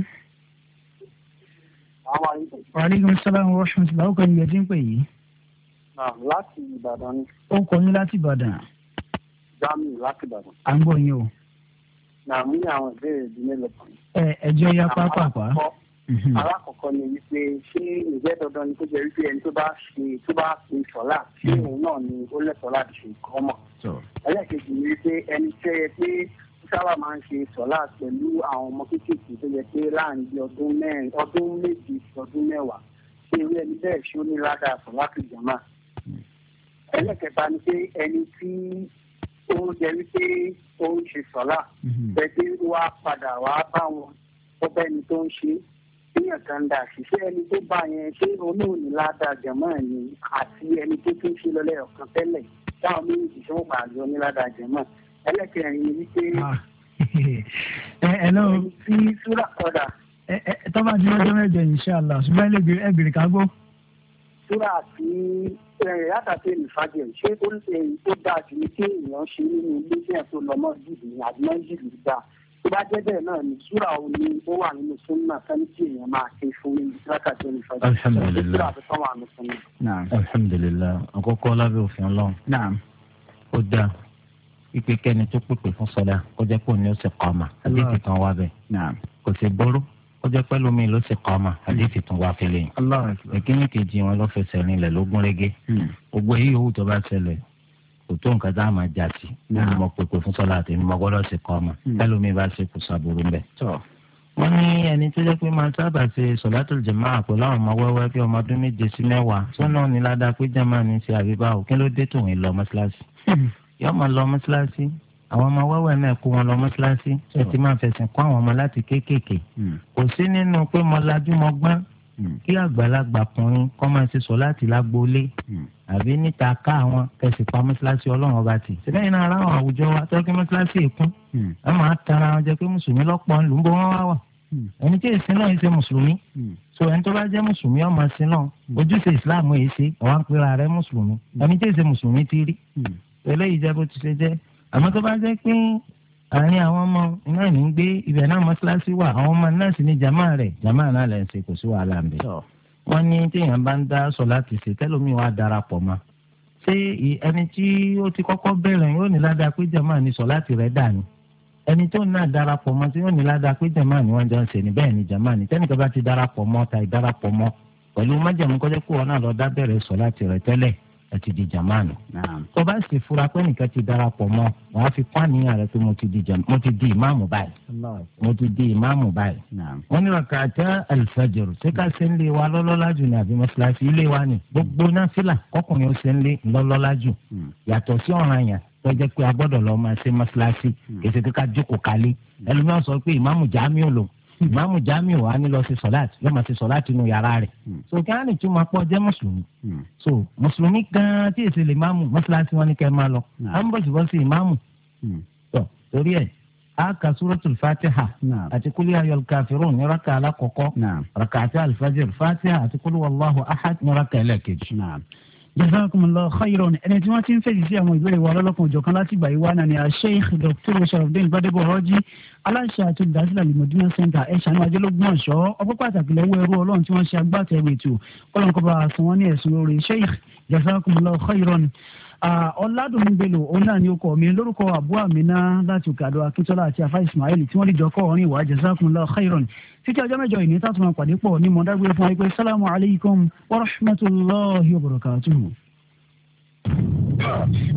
Wàhálẹ́gùn sálámù rọ́ṣùnsìlá ó kọ́ ní ẹjí ń pè yìí. Láti Ìbàdàn ni. Ó kọ́ yín láti Ìbàdàn. Jamiu láti Ìbàdàn. À ń gbọ́ yín o. Nàmú ní àwọn ìbéèrè ìdí mélòó kan. Ẹjọ́ ya pápápá. alákọ̀ọ́kọ́ ni wípé ṣé ìjẹ́ dandan ni kó jẹ́ wípé ẹni tó bá pe sọ́lá ṣé òun náà ni ó lẹ́tọ̀ọ́ láti ṣe ìkọ́mọ̀. ẹlẹ́ẹ̀kejì ni wípé ẹni tẹ́ yẹ pé sábà máa ń ṣe sọ́lá pẹ̀lú àwọn ọmọ kéékèèké tó yẹ pé láàrin bí ọdún méje sí ọdún mẹ́wàá ṣé irú ẹni bẹ́ẹ̀ ṣé ó ní ládàá sọ́lá tó jàmá. ẹlẹ́ẹ̀kẹta ni pé ẹni tí ó jẹ́ wípé ó ń ṣe sọ́lá bẹ́ẹ̀ wá padà wá bá wọn ọbẹ̀ ẹni tó ń ṣe èèyàn kan dà ṣiṣẹ́ ẹni tó bá yẹn ṣé olóòní ládàá jàmá ni àti ẹni tó tún ṣe lọ́lẹ́ ọ̀kan tẹ́lẹ̀ táwọn méjì tí wọ́n máa yọ ní ládàá jàmá. ẹlẹ́kẹ̀rin ni wípé tí súrà kọ́dà. tọ́ba tí wọ́n jẹ́ mẹ́jọ inshallah ṣùgbọ́n ẹgbẹ̀rẹ̀ ká gbọ́. súrà tí látàtẹ́ ìfàjẹ́ ṣé ó dáa jù ní kí èèyàn ṣe nínú ilé iṣẹ́ tó lọ mọ́ jìbì àbí mọ́ jìbì gbà tó bá jẹ́ bẹ́ẹ̀ náà ni súrà ò ní ó wà nínú súnà sani tí èèyàn máa ké fún látàtẹ́ ìfàjẹ́. alhamdulilayi àkọ́kọ́ lábẹ́ òfin Ọlọ́run ó dáa ipe kẹ́ni tó pèpè fún sọlá kó jẹ́ pé òun ni ó sì kọ́ ọmọ àdéhìí kan wá bẹ́ẹ̀ kò sì bóró kó jẹ́ pé lómi ló sì kọ́ ọmọ àdéhìí tún wá fẹ́lẹ́ yìí ìkíní kejì wọn ló fẹsẹ̀ rinlẹ̀ lógún régé gbogbo èyí yòówù tó bá ṣẹlẹ̀ kò tó nǹkan tá a máa jà sí nínú mọ pèpè fún sọlá àti ìmọ̀ gbọ́dọ̀ sì kọ́ ọmọ tẹ́lómi bá ṣe kò sàbòrò ńbẹ. wọ́n ní ẹni tó jẹ́ pé máa sábà ṣe sọ̀látùl jàmáà pẹ̀lú àwọn ọmọ wẹ́wẹ́ bí ọmọ ọdún 7 sí 10 sọ́nà ní ládàá pé jàmáà ní ṣe àbíbá òkín ló dé tòun lọ mọ́ṣáláṣí yóò máa lọ mọ́ṣáláṣí àwọn ọmọ wẹ́wẹ́ náà kó wọn lọ mọ́ṣáláṣí ẹ ti máa fẹ̀sìn kọ́ àwọn ọmọ láti kéékèèké kò sí nínú pé mo lajú mo gbọ́n kí àgbàlagbà kùnrin kọ́ máa ṣe sọ láti lágbólé àbí níta ká àwọn kẹsì pa mọ́ṣáláṣí ọlọ́run ọba tì síbẹ̀ yìí náà ara àwọn àwùjọ wa tó kí mọ́ṣáláṣí èkún ẹ máa tara wọn jẹ pé mùsùlùmí lọ́pọ̀ ń lù ń bọ́ wọn wá wà ẹni tí èsì náà ń ṣe mùsùlùmí so ẹni tó bá jẹ́ mùsùlùmí ọmọ sí náà ojúṣe ìsìláàmù èyí ṣe ọ̀wá ń pera rẹ̀ mùsùlùmí ẹni tí èsì mùsùlùmí ti rí eléyìí jẹ́ bó ti ṣe jẹ́ àmọ́ tó bá jẹ́ pé àárín àwọn ọmọ náà ní gbé ibẹ̀ náà mọ́ṣáláṣí wà àwọn ọmọ náà sì ní jàmáà rẹ̀ jàmáà náà lẹ̀ ń ṣe kò sí wàhálà ń bẹ̀. wọ́n ní téèyàn bá ń dá sọ láti ṣe tẹ́lómi wàá darapọ̀ mọ́ ṣé ẹni tí ó ti kọ́kọ́ bẹ̀rẹ̀ yóò ní ládàá pé jàmáà ní sọ láti rẹ̀ dà ní ẹni tó náà darapọ̀ mọ́ tí yóò ní ládàá pé jàmáà ní wọ́n jọ ń ṣe ní bẹ́ẹ̀ ni jàmáà ní tẹ́nìkan bá ti darapọ̀ mọ́ ta ìdarapọ̀ mọ́ pẹ̀lú májàmú kọ́jọ́ pé wọn náà lọ dá bẹ̀rẹ̀ sọ láti rẹ̀ tẹ́lẹ̀ àti di jamaanu. tó bá sì fura pé nìkan ti darapọ̀ mọ́ wàá fi kún àníyàn rẹ pé mo ti di ìmáàmù báyìí. mo ti di ìmáàmù báyìí. wọ́n ní rakata alifajr ṣé ká ṣe ń lé wa lọ́lọ́lá jù ní àbí mọ́ṣáláṣí ilé wa ni gbogbo náfìlà kọkùnrin ó ṣe ń lé lọ́lọ́lá jù yàtọ̀ sí ọ̀ranyàn tó jẹ́ pé a gbọ́dọ̀ lọ́ọ́ máa ṣe mọ́ṣáláṣí kèsì kíkà jókòó kálí ẹlòmíràn sọ pé ìmáàmù jamiu lò ìmáàmù jamiu wa ní lọ sí sọláàtì yóò máa ṣe sọláàtì nínú yàrá rẹ̀ so kí á lè tún máa pọ̀ jẹ́ mùsùlùmí so mùsùlùmí gan tí èsì lè máàmù mọ́ṣáláṣí wọn ní kẹ́ máa lọ à ń bọ̀ síbọ̀ sí ìmáàmù tó torí ẹ̀ a kà súratul fatiha àti kúlí ayọ̀l kàfírùn ní raka alákọ̀ọ́kọ́ raka àti alifajir fatiha àti kúlí wàlláhu ahad ní raka ẹlẹ́kejì. jazakumullahu khairan ẹni tí wọ́n ti ń fèsì sí àwọn ìbéèrè wa lọ́lọ́kan òjọ̀kan láti ìgbà yìí wá náà ni Sheikh Dr. Sharafdeen Gbadebo Raji aláṣẹ àti olùdásílẹ̀ Al-Madina Center ẹ̀ṣánú ajẹ́lógún ọ̀ṣọ́ ọgbọ́n pàtàkì lọ́wọ́ ẹrú ọlọ́run tí wọ́n ṣe agbátẹrù ètò kọ́lọ́nkọ́ba àsán wọn ní ẹ̀sùn lórí Sheikh jazakumullahu khairan ọ̀làdùnmí bello òun náà ni ó kọ́ mi lórúkọ àbú àmínà láti òkàdó akíntola àti afa ismail tí wọ́n lè jọ kọ́ orin ìwà jazakumullahu khairan títí ọjọ́ mẹ́jọ ìní tààtùmọ̀ pàdé pọ̀ ní mọ̀dágbé fún wa pé sálámù alaykum wa rahmatulahi wa barakatuhu.